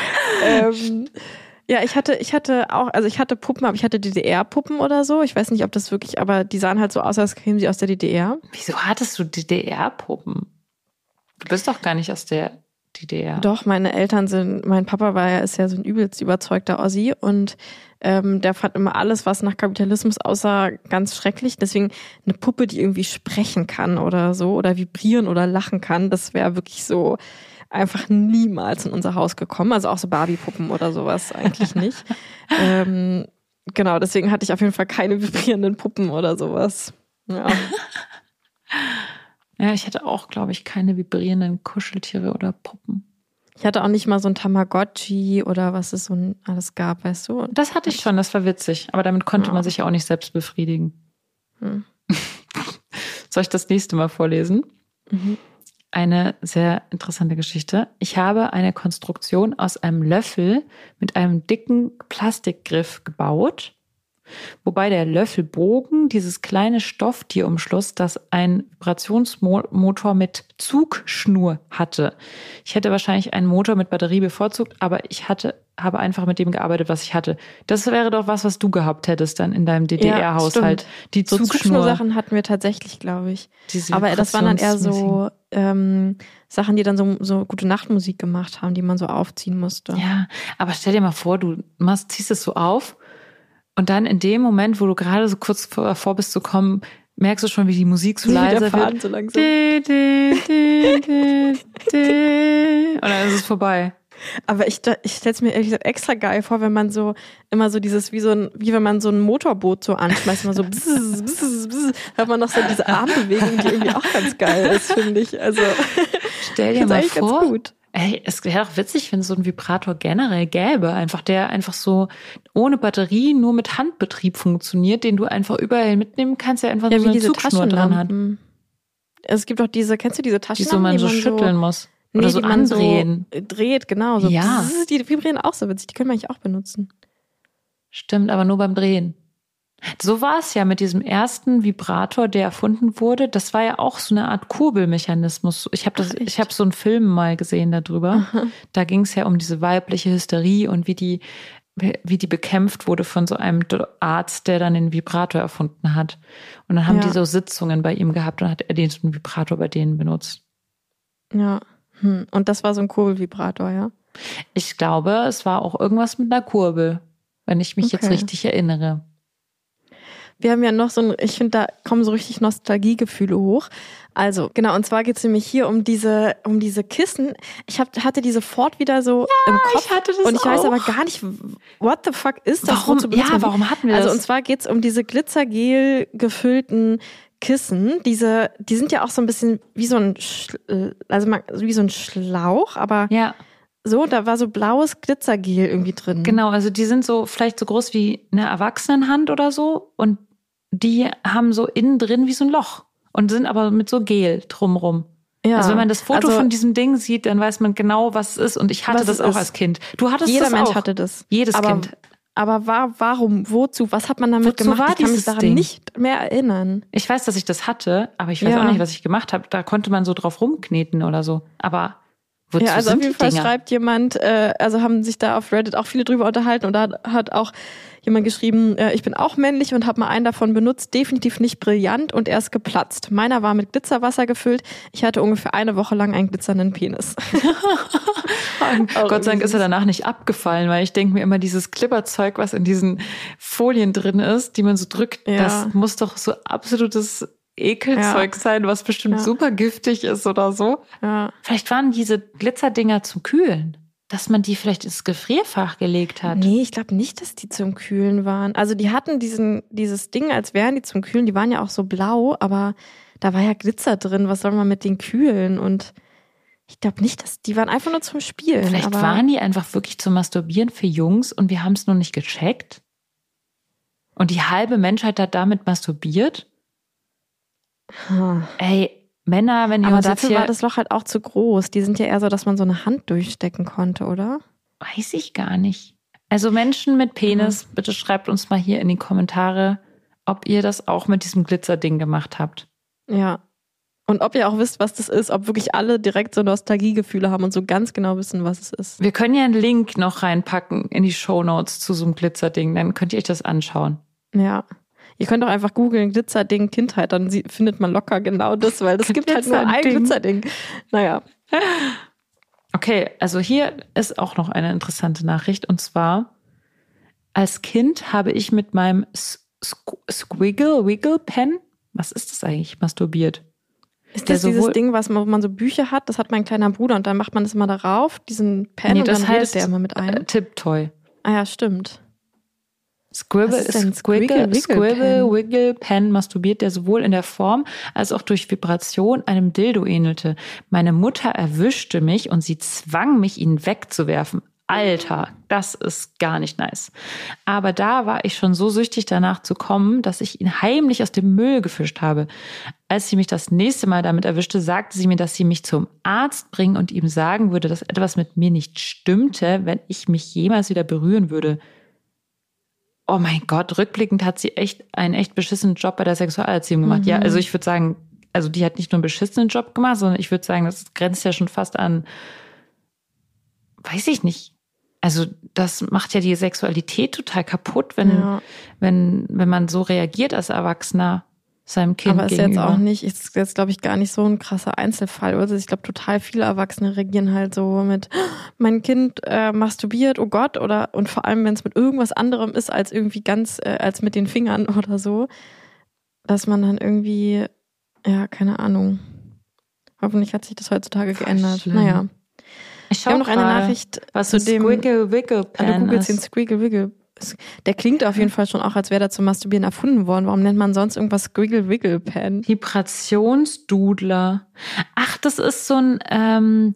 Ja, ich hatte Puppen, aber ich hatte DDR-Puppen oder so. Ich weiß nicht, ob das wirklich, aber die sahen halt so aus, als kämen sie aus der DDR. Wieso hattest du DDR-Puppen? Du bist doch gar nicht aus der DDR. Doch, mein Papa ist ja so ein übelst überzeugter Ossi und der fand immer alles, was nach Kapitalismus aussah, ganz schrecklich. Deswegen eine Puppe, die irgendwie sprechen kann oder so oder vibrieren oder lachen kann, das wäre wirklich so einfach niemals in unser Haus gekommen. Also auch so Barbie-Puppen oder sowas eigentlich nicht. Genau, deswegen hatte ich auf jeden Fall keine vibrierenden Puppen oder sowas. Ja. Ja, ich hatte auch, glaube ich, keine vibrierenden Kuscheltiere oder Puppen. Ich hatte auch nicht mal so ein Tamagotchi oder was es so alles gab, weißt du? Das hatte ich schon, das war witzig. Aber damit konnte man sich ja auch nicht selbst befriedigen. Soll ich das nächste Mal vorlesen? Mhm. Eine sehr interessante Geschichte. Ich habe eine Konstruktion aus einem Löffel mit einem dicken Plastikgriff gebaut, wobei der Löffelbogen dieses kleine Stofftierumschluss, das ein Vibrationsmotor mit Zugschnur hatte. Ich hätte wahrscheinlich einen Motor mit Batterie bevorzugt, aber ich habe einfach mit dem gearbeitet, was ich hatte. Das wäre doch was du gehabt hättest dann in deinem DDR-Haushalt. Die Zugschnur-Sachen hatten wir tatsächlich, glaube ich. Aber das waren dann eher so Sachen, die dann so gute Nachtmusik gemacht haben, die man so aufziehen musste. Ja, aber stell dir mal vor, du ziehst es so auf und dann in dem Moment, wo du gerade so kurz vor bist zu kommen, merkst du schon, wie die Musik so leise wird. So langsam. Und dann ist es vorbei. Aber ich stell's mir ehrlich gesagt extra geil vor, wenn man so immer so dieses, wie wenn man so ein Motorboot so anschmeißt, immer so bzz, bzz, bzz, hat man noch so diese Armbewegung, die irgendwie auch ganz geil ist, finde ich. Also stell dir mal vor, ey, es wäre doch witzig, wenn es so einen Vibrator generell gäbe, einfach der einfach so ohne Batterie, nur mit Handbetrieb funktioniert, den du einfach überall mitnehmen kannst, der einfach nur so eine Zugschnur dran hat. Es gibt auch kennst du diese Taschenlampen, die man so schütteln muss? Oder so andrehen. So dreht, genau. So ja. Die vibrieren auch so witzig. Die können wir eigentlich auch benutzen. Stimmt, aber nur beim Drehen. So war es ja mit diesem ersten Vibrator, der erfunden wurde. Das war ja auch so eine Art Kurbelmechanismus. Ich habe so einen Film mal gesehen darüber. Aha. Da ging es ja um diese weibliche Hysterie und wie die bekämpft wurde von so einem Arzt, der dann den Vibrator erfunden hat. Und dann haben die so Sitzungen bei ihm gehabt und hat er den Vibrator bei denen benutzt. Ja. Und das war so ein Kurbelvibrator, ja? Ich glaube, es war auch irgendwas mit einer Kurbel, wenn ich mich jetzt richtig erinnere. Wir haben ja noch ich finde, da kommen so richtig Nostalgiegefühle hoch. Also, genau, und zwar geht es nämlich hier um diese Kissen. Ich hatte die sofort wieder so im Kopf. Ich hatte das und ich weiß auch. aber gar nicht, what the fuck ist das? Warum hatten wir das? Also, und zwar geht es um diese Glitzergel gefüllten Kissen. Die sind ja auch so ein bisschen wie so ein Schlauch, aber so, da war so blaues Glitzergel irgendwie drin. Genau, also die sind so vielleicht so groß wie eine Erwachsenenhand oder so und die haben so innen drin wie so ein Loch und sind aber mit so Gel drumrum. Ja, also wenn man das Foto von diesem Ding sieht, dann weiß man genau, was es ist. Und ich hatte das auch als Kind. Du hattest das auch. Jeder Mensch hatte das. Jedes Kind. Aber warum? Wozu? Was hat man damit gemacht? Ich kann mich daran nicht mehr erinnern. Ich weiß, dass ich das hatte, aber ich weiß auch nicht, was ich gemacht habe. Da konnte man so drauf rumkneten oder so. Aber wozu also sind auf jeden Fall schreibt jemand, also haben sich da auf Reddit auch viele drüber unterhalten und da hat auch jemand geschrieben, ich bin auch männlich und habe mal einen davon benutzt, definitiv nicht brillant und er ist geplatzt. Meiner war mit Glitzerwasser gefüllt. Ich hatte ungefähr eine Woche lang einen glitzernden Penis. Gott sei Dank ist er danach nicht abgefallen, weil ich denke mir immer, dieses Glibberzeug, was in diesen Folien drin ist, die man so drückt, das muss doch so absolutes Ekelzeug sein, was bestimmt super giftig ist oder so. Ja. Vielleicht waren diese Glitzerdinger zum Kühlen, dass man die vielleicht ins Gefrierfach gelegt hat. Nee, ich glaube nicht, dass die zum Kühlen waren. Also die hatten dieses Ding, als wären die zum Kühlen. Die waren ja auch so blau, aber da war ja Glitzer drin. Was soll man mit den kühlen? Und ich glaube nicht, dass die waren einfach nur zum Spielen. Vielleicht waren die einfach wirklich zum Masturbieren für Jungs und wir haben es nur nicht gecheckt. Und die halbe Menschheit hat damit masturbiert. Ey, Männer, wenn ihr aber uns dafür jetzt hier... war das Loch halt auch zu groß. Die sind ja eher so, dass man so eine Hand durchstecken konnte, oder? Weiß ich gar nicht. Also Menschen mit Penis, bitte schreibt uns mal hier in die Kommentare, ob ihr das auch mit diesem Glitzerding gemacht habt. Ja. Und ob ihr auch wisst, was das ist, ob wirklich alle direkt so Nostalgiegefühle haben und so ganz genau wissen, was es ist. Wir können ja einen Link noch reinpacken in die Shownotes zu so einem Glitzerding, dann könnt ihr euch das anschauen. Ja. Ihr könnt auch einfach googeln, Glitzerding Kindheit, dann findet man locker genau das, weil das gibt halt nur ein Glitzerding. Naja. Okay, also hier ist auch noch eine interessante Nachricht. Und zwar, als Kind habe ich mit meinem Wiggle-Pen, was ist das eigentlich, masturbiert? Ist das dieses Ding, wo man so Bücher hat? Das hat mein kleiner Bruder und dann macht man das immer darauf, diesen Pen, und dann redet der immer mit einem. Tipptoy. Ah ja, stimmt. Scribble Wiggle Pen masturbiert, der sowohl in der Form als auch durch Vibration einem Dildo ähnelte. Meine Mutter erwischte mich und sie zwang mich, ihn wegzuwerfen. Alter, das ist gar nicht nice. Aber da war ich schon so süchtig danach zu kommen, dass ich ihn heimlich aus dem Müll gefischt habe. Als sie mich das nächste Mal damit erwischte, sagte sie mir, dass sie mich zum Arzt bringen und ihm sagen würde, dass etwas mit mir nicht stimmte, wenn ich mich jemals wieder berühren würde. Oh mein Gott, rückblickend hat sie einen echt beschissenen Job bei der Sexualerziehung gemacht. Ja, also ich würde sagen, also die hat nicht nur einen beschissenen Job gemacht, sondern ich würde sagen, das grenzt ja schon fast an, weiß ich nicht. Also das macht ja die Sexualität total kaputt, wenn man so reagiert als Erwachsener seinem Kind gegenüber. Aber ist jetzt glaube ich gar nicht so ein krasser Einzelfall. Also ich glaube, total viele Erwachsene reagieren halt so mit, mein Kind masturbiert, oh Gott, und vor allem, wenn es mit irgendwas anderem ist als irgendwie als mit den Fingern oder so, dass man dann irgendwie, ja, keine Ahnung. Hoffentlich hat sich das heutzutage geändert. Schlimm. Naja. Ich habe noch eine Nachricht was zu dem Squiggle-Wiggle-Pen. Du googelst den Squiggle-Wiggle. Der klingt auf jeden Fall schon auch, als wäre der zum Masturbieren erfunden worden. Warum nennt man sonst irgendwas Squiggle-Wiggle-Pen? Vibrationsdudler. Ach, das ist so ein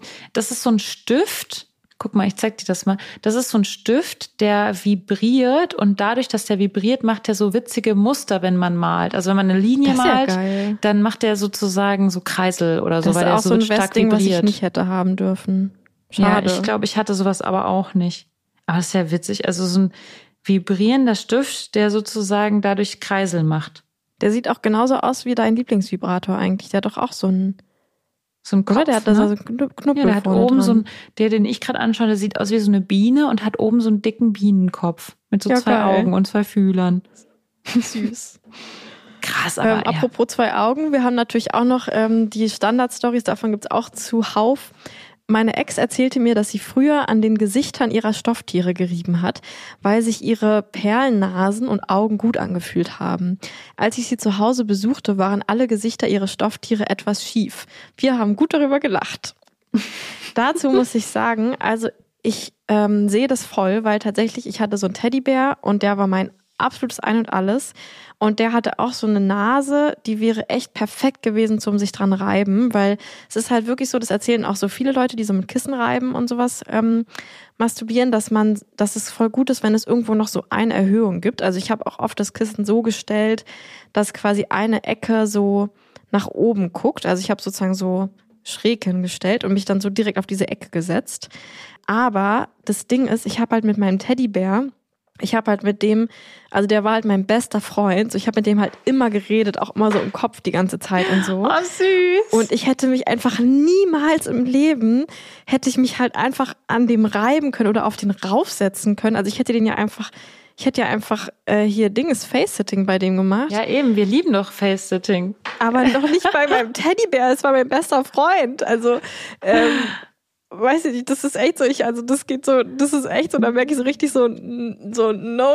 Stift. Guck mal, ich zeig dir das mal. Das ist so ein Stift, der vibriert und dadurch, dass der vibriert, macht er so witzige Muster, wenn man malt. Also wenn man eine Linie malt, dann macht er sozusagen so Kreisel oder so, weil er so stark vibriert. Das ist auch so ein Westding, was ich nicht hätte haben dürfen. Schade. Ja, ich glaube, ich hatte sowas aber auch nicht. Aber das ist ja witzig. Also so ein vibrierender Stift, der sozusagen dadurch Kreisel macht. Der sieht auch genauso aus wie dein Lieblingsvibrator eigentlich. Der hat doch auch so einen Kopf, der hat da so einen Knubbel. Ja, der hat oben den ich gerade anschaue, der sieht aus wie so eine Biene und hat oben so einen dicken Bienenkopf mit so 2 Augen und 2 Fühlern. Süß. Krass, aber apropos 2 Augen, wir haben natürlich auch noch die Standard-Stories, davon gibt's auch zuhauf. Meine Ex erzählte mir, dass sie früher an den Gesichtern ihrer Stofftiere gerieben hat, weil sich ihre Perlennasen und Augen gut angefühlt haben. Als ich sie zu Hause besuchte, waren alle Gesichter ihrer Stofftiere etwas schief. Wir haben gut darüber gelacht. Dazu muss ich sagen, also ich sehe das voll, weil tatsächlich ich hatte so einen Teddybär und der war mein absolutes Ein und Alles. Und der hatte auch so eine Nase, die wäre echt perfekt gewesen zum sich dran reiben, weil es ist halt wirklich so, das erzählen auch so viele Leute, die so mit Kissen reiben und sowas masturbieren, dass es voll gut ist, wenn es irgendwo noch so eine Erhöhung gibt. Also ich habe auch oft das Kissen so gestellt, dass quasi eine Ecke so nach oben guckt. Also ich habe sozusagen so schräg hingestellt und mich dann so direkt auf diese Ecke gesetzt. Aber das Ding ist, ich habe halt mit meinem Teddybär, der war halt mein bester Freund. So, ich habe mit dem halt immer geredet, auch immer so im Kopf die ganze Zeit und so. Oh, süß. Und ich hätte mich einfach niemals im Leben, halt einfach an dem reiben können oder auf den raufsetzen können. Also ich hätte ja einfach Face-Sitting bei dem gemacht. Ja eben, wir lieben doch Face-Sitting. Aber noch nicht bei meinem Teddybär, es war mein bester Freund. Also, weiß ich nicht, das ist echt so, das ist echt so, da merke ich so richtig so, no.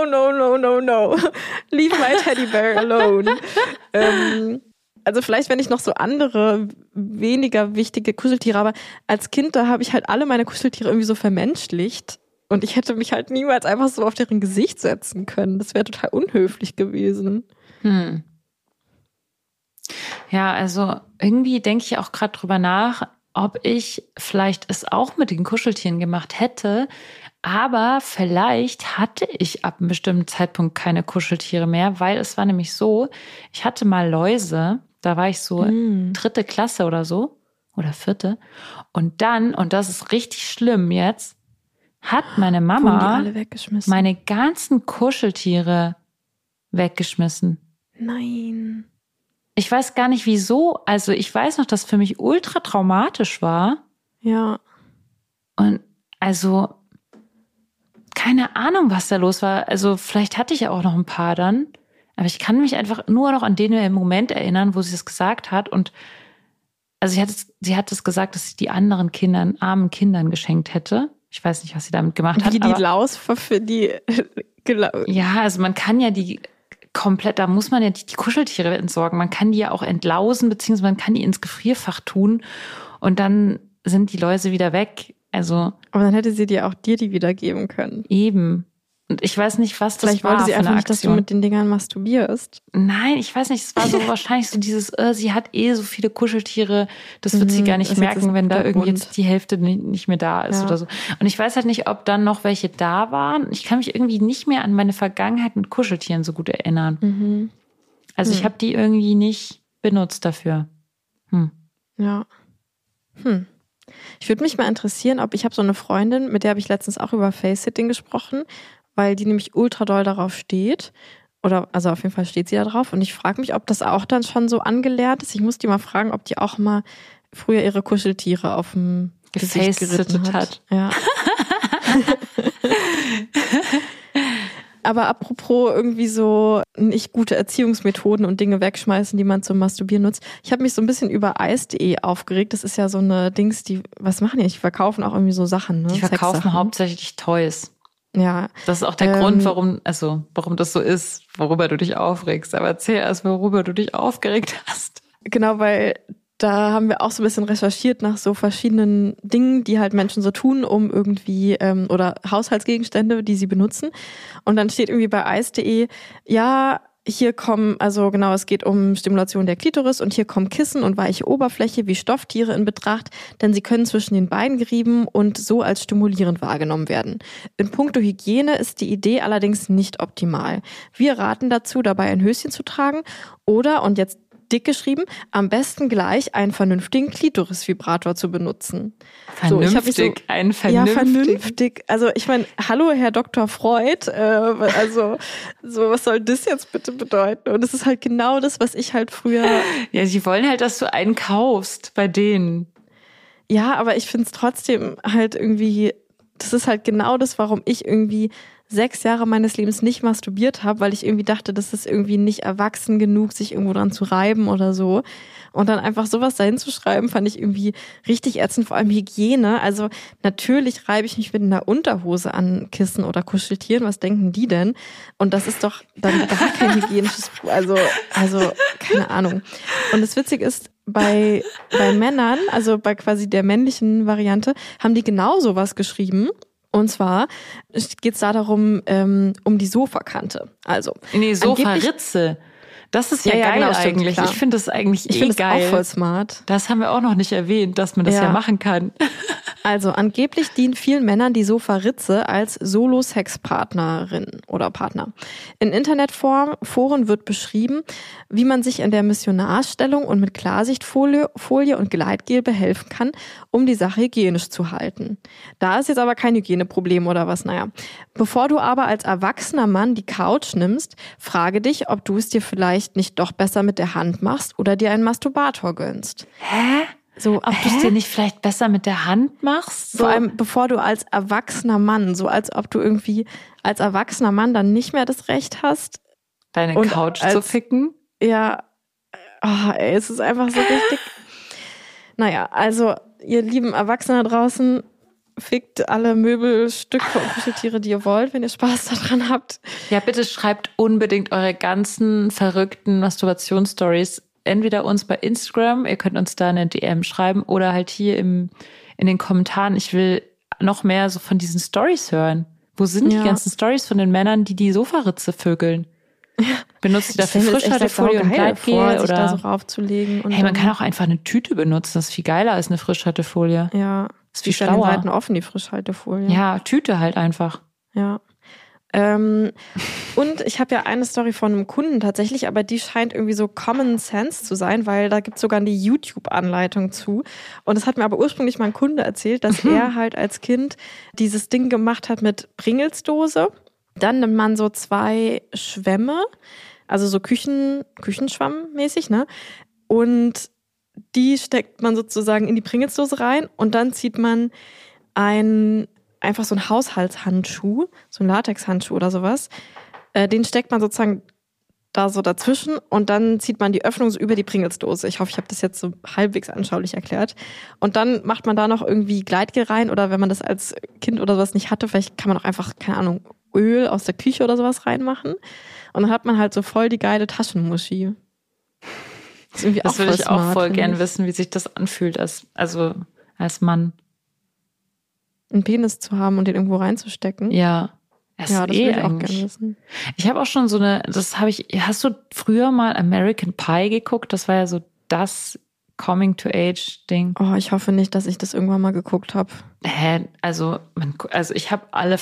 Leave my Teddybear alone. Also vielleicht, wenn ich noch so andere, weniger wichtige Kuscheltiere, aber als Kind, da habe ich halt alle meine Kuscheltiere irgendwie so vermenschlicht und ich hätte mich halt niemals einfach so auf deren Gesicht setzen können. Das wäre total unhöflich gewesen. Ja, also irgendwie denke ich auch gerade drüber nach, ob ich vielleicht es auch mit den Kuscheltieren gemacht hätte, aber vielleicht hatte ich ab einem bestimmten Zeitpunkt keine Kuscheltiere mehr, weil es war nämlich so, ich hatte mal Läuse, da war ich so 3. Klasse oder so, oder 4. Und dann, und das ist richtig schlimm jetzt, hat meine Mama meine ganzen Kuscheltiere weggeschmissen. Nein. Ich weiß gar nicht wieso. Also ich weiß noch, dass für mich ultra traumatisch war. Ja. Und also keine Ahnung, was da los war. Also vielleicht hatte ich ja auch noch ein paar dann. Aber ich kann mich einfach nur noch an den Moment erinnern, wo sie es gesagt hat. Und also sie hat es gesagt, dass sie die anderen Kindern, armen Kindern geschenkt hätte. Ich weiß nicht, was sie damit gemacht hat. Wie die Laus für die... Ja, also man kann ja die komplett, da muss man ja die Kuscheltiere entsorgen. Man kann die ja auch entlausen, beziehungsweise man kann die ins Gefrierfach tun und dann sind die Läuse wieder weg. Also. Aber dann hätte sie dir auch dir die wiedergeben können. Eben. Und ich weiß nicht, was das war. Vielleicht wollte sie einfach nicht, dass du mit den Dingern masturbierst. Nein, ich weiß nicht. Es war so wahrscheinlich so dieses, sie hat so viele Kuscheltiere, das wird sie gar nicht merken, wenn da irgendwie jetzt die Hälfte nicht mehr da ist oder so. Und ich weiß halt nicht, ob dann noch welche da waren. Ich kann mich irgendwie nicht mehr an meine Vergangenheit mit Kuscheltieren so gut erinnern. Mhm. Also ich habe die irgendwie nicht benutzt dafür. Ja. Ich würde mich mal interessieren, ob ich habe so eine Freundin, mit der habe ich letztens auch über Face-Sitting gesprochen, weil die nämlich ultra doll darauf steht. Oder, also auf jeden Fall steht sie da drauf. Und ich frage mich, ob das auch dann schon so angelernt ist. Ich muss die mal fragen, ob die auch mal früher ihre Kuscheltiere auf dem Gesicht geritten hat. Ja. Aber apropos irgendwie so nicht gute Erziehungsmethoden und Dinge wegschmeißen, die man zum Masturbieren nutzt. Ich habe mich so ein bisschen über Eis.de aufgeregt. Das ist ja so eine Dings, was machen die? Die verkaufen auch irgendwie so Sachen. Ne? Die verkaufen hauptsächlich Toys. Ja. Das ist auch der Grund, warum das so ist, worüber du dich aufregst. Aber erzähl erst, worüber du dich aufgeregt hast. Genau, weil da haben wir auch so ein bisschen recherchiert nach so verschiedenen Dingen, die halt Menschen so tun, um irgendwie, oder Haushaltsgegenstände, die sie benutzen. Und dann steht irgendwie bei Eis.de, ja, hier kommen, also genau, es geht um Stimulation der Klitoris und hier kommen Kissen und weiche Oberfläche wie Stofftiere in Betracht, denn sie können zwischen den Beinen gerieben und so als stimulierend wahrgenommen werden. In puncto Hygiene ist die Idee allerdings nicht optimal. Wir raten dazu, dabei ein Höschen zu tragen oder, und jetzt dick geschrieben, am besten gleich einen vernünftigen Klitoris-Vibrator zu benutzen. Vernünftig? Ja, vernünftig. Also ich meine, hallo Herr Dr. Freud, also so was soll das jetzt bitte bedeuten? Und es ist halt genau das, was ich halt früher... Ja, sie wollen halt, dass du einen kaufst bei denen. Ja, aber ich finde es trotzdem halt irgendwie, das ist halt genau das, warum ich irgendwie 6 Jahre meines Lebens nicht masturbiert habe, weil ich irgendwie dachte, das ist irgendwie nicht erwachsen genug, sich irgendwo dran zu reiben oder so. Und dann einfach sowas dahin zu schreiben, fand ich irgendwie richtig ätzend, vor allem Hygiene. Also natürlich reibe ich mich mit einer Unterhose an Kissen oder Kuscheltieren. Was denken die denn? Und das ist doch dann gar kein hygienisches, also keine Ahnung. Und das Witzige ist, bei Männern, also bei quasi der männlichen Variante, haben die genau sowas geschrieben. Und zwar geht es da darum, um die Sofakante. Also Sofaritze. Das ist ja geil genau, eigentlich. Stimmt, ich finde das eigentlich geil. Das auch voll smart. Das haben wir auch noch nicht erwähnt, dass man das ja machen kann. Also angeblich dient vielen Männern die Sofaritze als Solo-Sexpartnerin oder Partner. In Internetforen wird beschrieben, wie man sich in der Missionarstellung und mit Klarsichtfolie und Gleitgel behelfen kann, um die Sache hygienisch zu halten. Da ist jetzt aber kein Hygieneproblem oder was, naja. Bevor du aber als erwachsener Mann die Couch nimmst, frage dich, ob du es dir vielleicht nicht doch besser mit der Hand machst oder dir einen Masturbator gönnst. Hä? So, ob du es dir nicht vielleicht besser mit der Hand machst? Vor allem, bevor du als erwachsener Mann, so als ob du irgendwie als erwachsener Mann dann nicht mehr das Recht hast, deine Couch zu ficken? Ja, es ist einfach so richtig. Naja, also ihr lieben Erwachsenen da draußen, fickt alle Möbelstücke und Kuscheltiere, die ihr wollt, wenn ihr Spaß daran habt. Ja, bitte schreibt unbedingt eure ganzen verrückten Masturbationsstories entweder uns bei Instagram, ihr könnt uns da eine DM schreiben oder halt hier in den Kommentaren. Ich will noch mehr so von diesen Stories hören. Wo sind die ganzen Stories von den Männern, die Sofaritze vögeln? Benutzt ihr dafür Frischhaltefolie und Gleitgel oder da so raufzulegen? Und hey, man kann auch einfach eine Tüte benutzen. Das ist viel geiler als eine Frischhaltefolie. Ja. Das ist viel schlauer. Die Seiten offen, die Frischhaltefolie. Ja, Tüte halt einfach. Ja. Und ich habe ja eine Story von einem Kunden tatsächlich, aber die scheint irgendwie so Common Sense zu sein, weil da gibt es sogar eine YouTube-Anleitung zu. Und das hat mir aber ursprünglich mein Kunde erzählt, dass er halt als Kind dieses Ding gemacht hat mit Pringelsdose. Dann nimmt man so 2 Schwämme, also so Küchenschwamm-mäßig, ne? Und die steckt man sozusagen in die Pringelsdose rein und dann zieht man einfach so ein Haushaltshandschuh, so ein Latexhandschuh oder sowas, den steckt man sozusagen da so dazwischen und dann zieht man die Öffnung so über die Pringles-Dose. Ich hoffe, ich habe das jetzt so halbwegs anschaulich erklärt. Und dann macht man da noch irgendwie Gleitgel rein oder wenn man das als Kind oder sowas nicht hatte, vielleicht kann man auch einfach, keine Ahnung, Öl aus der Küche oder sowas reinmachen. Und dann hat man halt so voll die geile Taschenmuschi. Das würde ich auch voll gern wissen, wie sich das anfühlt, als Mann. Einen Penis zu haben und den irgendwo reinzustecken. Ja. Das würde ich auch gerne wissen. Ich habe auch schon hast du früher mal American Pie geguckt? Das war ja so das Coming-to-Age-Ding. Oh, ich hoffe nicht, dass ich das irgendwann mal geguckt habe. Also ich habe alle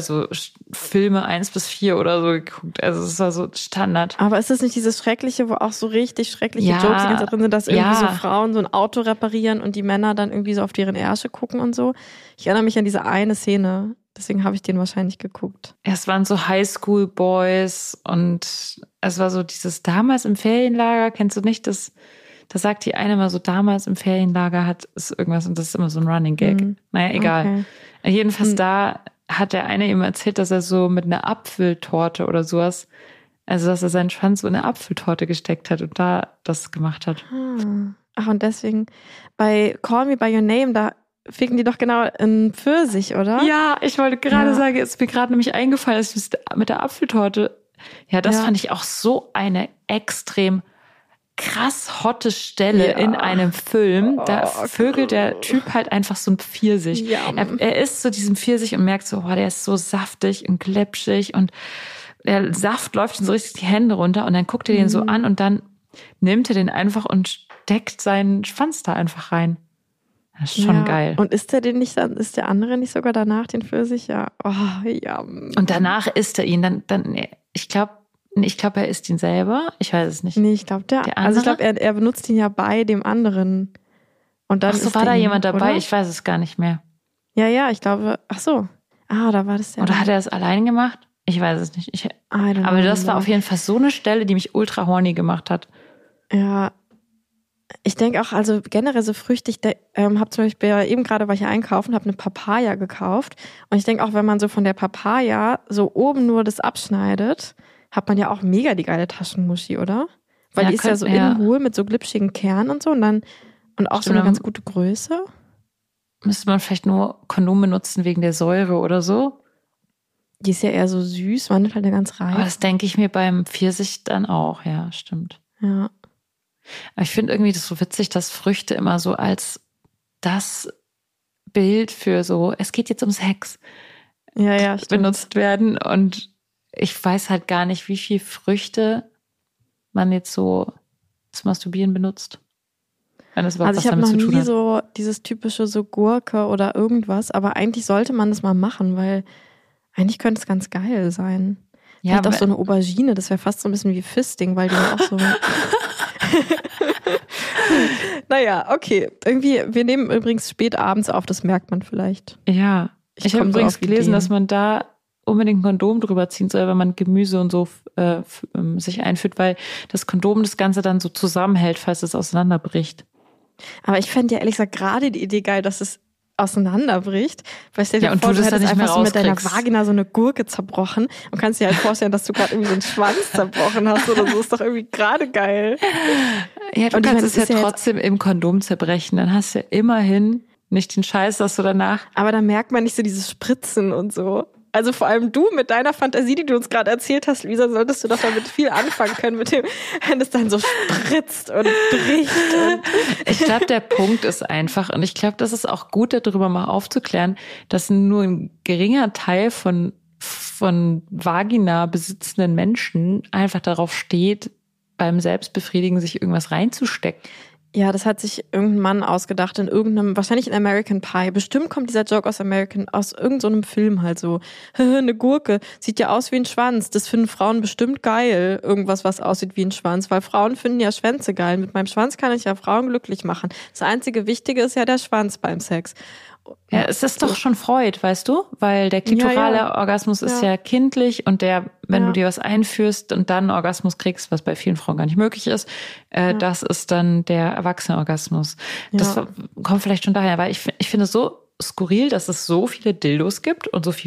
Filme 1-4 oder so geguckt. Also es war so Standard. Aber ist das nicht dieses Schreckliche, wo auch so richtig schreckliche Jokes die ganze Zeit drin sind, dass irgendwie so Frauen so ein Auto reparieren und die Männer dann irgendwie so auf deren Ärsche gucken und so? Ich erinnere mich an diese eine Szene. Deswegen habe ich den wahrscheinlich geguckt. Es waren so Highschool-Boys und es war so dieses damals im Ferienlager, kennst du nicht, da sagt die eine mal so, damals im Ferienlager hat es irgendwas und das ist immer so ein Running Gag. Naja, egal. Okay. Jedenfalls da hat der eine ihm erzählt, dass er so mit einer Apfeltorte oder sowas, also dass er seinen Schwanz so in eine Apfeltorte gesteckt hat und da das gemacht hat. Ach, und deswegen bei Call Me By Your Name, da ficken die doch genau in Pfirsich, oder? Ja, ich wollte gerade sagen, es ist mir gerade nämlich eingefallen, dass ich mit der Apfeltorte, das fand ich auch so eine extrem krass hotte Stelle in einem Film. Da vögelt der Typ halt einfach so ein Pfirsich. Ja. Er isst so diesen Pfirsich und merkt so, der ist so saftig und glitschig und der Saft läuft ihm so richtig die Hände runter und dann guckt er den so an und dann nimmt er den einfach und steckt seinen Schwanz da einfach rein. Das ist schon geil. Und ist der andere nicht sogar danach den Pfirsich? Ja. Oh, ja. Und danach isst er ihn. Dann ich glaube, er isst ihn selber. Ich weiß es nicht. Nee, ich glaube, also ich glaube, er benutzt ihn ja bei dem anderen. Und dann war da jemand dabei? Oder? Ich weiß es gar nicht mehr. Ja, ich glaube, da war das Oder hat er es allein gemacht? Ich weiß es nicht. Aber das war auf jeden Fall so eine Stelle, die mich ultra horny gemacht hat. Ja. Ich denke auch, also generell so Früchte, ich habe zum Beispiel eben gerade war ich einkaufen, habe eine Papaya gekauft und ich denke auch, wenn man so von der Papaya so oben nur das abschneidet, hat man ja auch mega die geile Taschenmuschi, oder? Weil die ist ja so innen hohl mit so glitschigen Kernen und so und auch so eine ganz gute Größe. Müsste man vielleicht nur Kondom benutzen wegen der Säure oder so? Die ist ja eher so süß, wandelt halt ganz rein. Aber das denke ich mir beim Pfirsich dann auch, ja, stimmt. Ja. Aber ich finde irgendwie das so witzig, dass Früchte immer so als das Bild für so, es geht jetzt um Sex, benutzt werden. Und ich weiß halt gar nicht, wie viel Früchte man jetzt so zum Masturbieren benutzt. Wenn das überhaupt was damit zu tun hat. Also ich habe noch nie so dieses typische so Gurke oder irgendwas, aber eigentlich sollte man das mal machen, weil eigentlich könnte es ganz geil sein. Ja, vielleicht auch so eine Aubergine, das wäre fast so ein bisschen wie Fisting, weil die auch so... Naja, okay. Irgendwie, wir nehmen übrigens spät abends auf, das merkt man vielleicht. Ja, ich habe übrigens gelesen, dass man da unbedingt ein Kondom drüber ziehen soll, wenn man Gemüse und so sich einführt, weil das Kondom das Ganze dann so zusammenhält, falls es auseinanderbricht. Aber ich fände ja ehrlich gesagt gerade die Idee geil, dass es auseinanderbricht, weil stell dir vor, du hättest einfach so mit deiner Vagina so eine Gurke zerbrochen und kannst dir halt vorstellen, dass du gerade irgendwie so einen Schwanz zerbrochen hast oder so, ist doch irgendwie gerade geil. Ja, du kannst es ja trotzdem im Kondom zerbrechen, dann hast du ja immerhin nicht den Scheiß, dass du danach... Aber da merkt man nicht so dieses Spritzen und so. Also vor allem du mit deiner Fantasie, die du uns gerade erzählt hast, Lisa, solltest du doch damit viel anfangen können, mit dem, wenn es dann so spritzt und bricht. Ich glaube, der Punkt ist einfach, und ich glaube, das ist auch gut, darüber mal aufzuklären, dass nur ein geringer Teil von Vagina besitzenden Menschen einfach darauf steht, beim Selbstbefriedigen sich irgendwas reinzustecken. Ja, das hat sich irgendein Mann ausgedacht in wahrscheinlich in American Pie. Bestimmt kommt dieser Joke aus irgendeinem so Film halt so. Eine Gurke, sieht ja aus wie ein Schwanz. Das finden Frauen bestimmt geil. Irgendwas, was aussieht wie ein Schwanz. Weil Frauen finden ja Schwänze geil. Mit meinem Schwanz kann ich ja Frauen glücklich machen. Das einzige Wichtige ist ja der Schwanz beim Sex. Ja, es ist doch schon Freud, weißt du? Weil der klitorale Orgasmus ist ja kindlich und wenn du dir was einführst und dann einen Orgasmus kriegst, was bei vielen Frauen gar nicht möglich ist, das ist dann der erwachsene Orgasmus. Das kommt vielleicht schon daher, weil ich finde es so skurril, dass es so viele Dildos gibt und so viel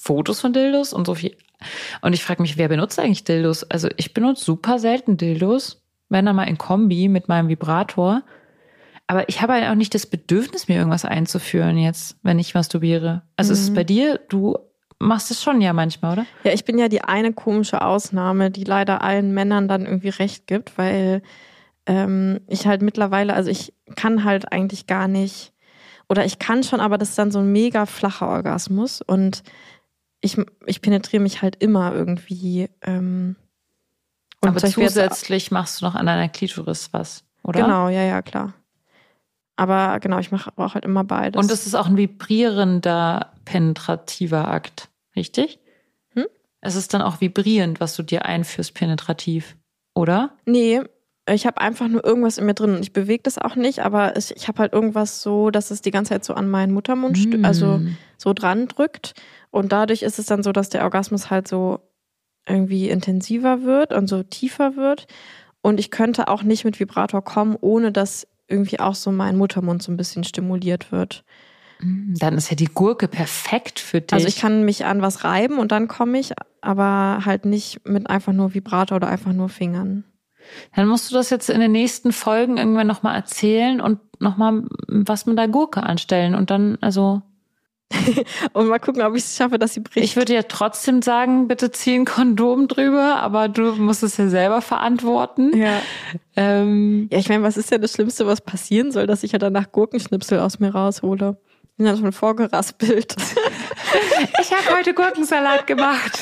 Fotos von Dildos und so viel. Und ich frage mich, wer benutzt eigentlich Dildos? Also ich benutze super selten Dildos, wenn dann mal in Kombi mit meinem Vibrator. Aber ich habe halt auch nicht das Bedürfnis, mir irgendwas einzuführen jetzt, wenn ich masturbiere. Also ist es bei dir, du machst es schon ja manchmal, oder? Ja, ich bin ja die eine komische Ausnahme, die leider allen Männern dann irgendwie recht gibt, weil ich halt mittlerweile, also ich kann halt eigentlich gar nicht, oder ich kann schon, aber das ist dann so ein mega flacher Orgasmus und ich penetriere mich halt immer irgendwie. Aber zusätzlich machst du noch an deiner Klitoris was, oder? Genau, ja, klar. Aber genau, ich mache auch halt immer beides. Und es ist auch ein vibrierender, penetrativer Akt, richtig? Es ist dann auch vibrierend, was du dir einführst, penetrativ, oder? Nee, ich habe einfach nur irgendwas in mir drin und ich bewege das auch nicht, aber ich habe halt irgendwas so, dass es die ganze Zeit so an meinen Muttermund, also so dran drückt. Und dadurch ist es dann so, dass der Orgasmus halt so irgendwie intensiver wird und so tiefer wird. Und ich könnte auch nicht mit Vibrator kommen, ohne dass irgendwie auch so mein Muttermund so ein bisschen stimuliert wird. Dann ist ja die Gurke perfekt für dich. Also ich kann mich an was reiben und dann komme ich, aber halt nicht mit einfach nur Vibrator oder einfach nur Fingern. Dann musst du das jetzt in den nächsten Folgen irgendwann nochmal erzählen und nochmal was mit der Gurke anstellen und dann, also... Und mal gucken, ob ich es schaffe, dass sie bricht. Ich würde ja trotzdem sagen, bitte zieh ein Kondom drüber, aber du musst es ja selber verantworten. Ja. Ja, ich meine, was ist denn das Schlimmste, was passieren soll, dass ich ja danach Gurkenschnipsel aus mir raushole? Ich bin ja schon vorgeraspelt. Ich habe heute Gurkensalat gemacht.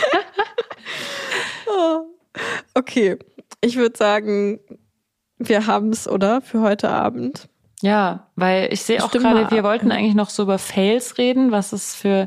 Oh. Okay, ich würde sagen, wir haben es, oder? Für heute Abend. Ja, weil ich sehe auch gerade, wir wollten eigentlich noch so über Fails reden, was es für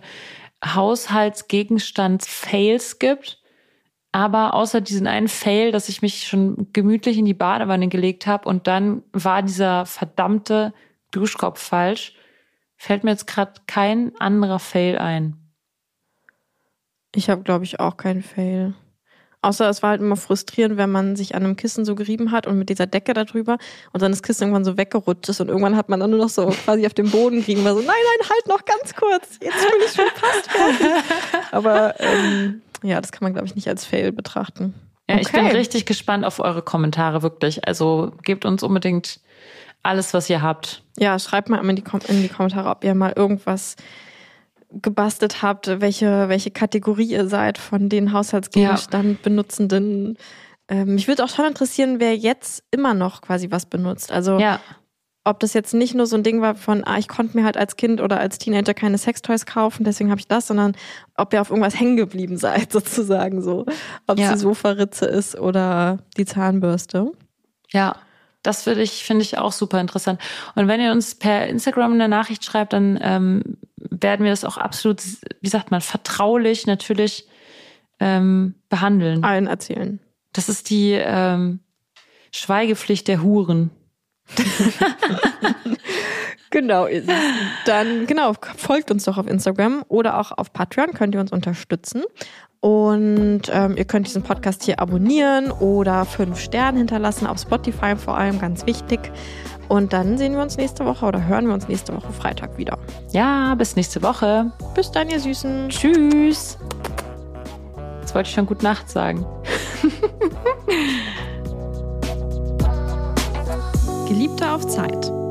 Haushaltsgegenstands-Fails gibt. Aber außer diesen einen Fail, dass ich mich schon gemütlich in die Badewanne gelegt habe und dann war dieser verdammte Duschkopf falsch, fällt mir jetzt gerade kein anderer Fail ein. Ich habe, glaube ich, auch keinen Fail. Außer es war halt immer frustrierend, wenn man sich an einem Kissen so gerieben hat und mit dieser Decke da drüber und dann das Kissen irgendwann so weggerutscht ist und irgendwann hat man dann nur noch so quasi auf dem Boden liegen, war so, nein, halt noch ganz kurz, jetzt bin ich schon fast fertig. Aber ja, das kann man, glaube ich, nicht als Fail betrachten. Ja, okay. Ich bin richtig gespannt auf eure Kommentare, wirklich. Also gebt uns unbedingt alles, was ihr habt. Ja, schreibt mal in die Kommentare, ob ihr mal irgendwas gebastelt habt, welche Kategorie ihr seid von den Haushaltsgegenstand benutzenden. Mich würde auch schon interessieren, wer jetzt immer noch quasi was benutzt. Also ob das jetzt nicht nur so ein Ding war von, ich konnte mir halt als Kind oder als Teenager keine Sextoys kaufen, deswegen habe ich das, sondern ob ihr auf irgendwas hängen geblieben seid, sozusagen so. Ob es die Sofaritze ist oder die Zahnbürste. Ja. Das finde ich auch super interessant. Und wenn ihr uns per Instagram eine Nachricht schreibt, dann werden wir das auch absolut, wie sagt man, vertraulich natürlich behandeln. Allen erzählen. Das ist die Schweigepflicht der Huren. Genau, dann folgt uns doch auf Instagram oder auch auf Patreon, könnt ihr uns unterstützen. Und ihr könnt diesen Podcast hier abonnieren oder 5 Sterne hinterlassen, auf Spotify vor allem, ganz wichtig. Und dann sehen wir uns nächste Woche oder hören wir uns nächste Woche Freitag wieder. Ja, bis nächste Woche. Bis dann, ihr Süßen. Tschüss. Jetzt wollte ich schon Gute Nacht sagen. Geliebte auf Zeit.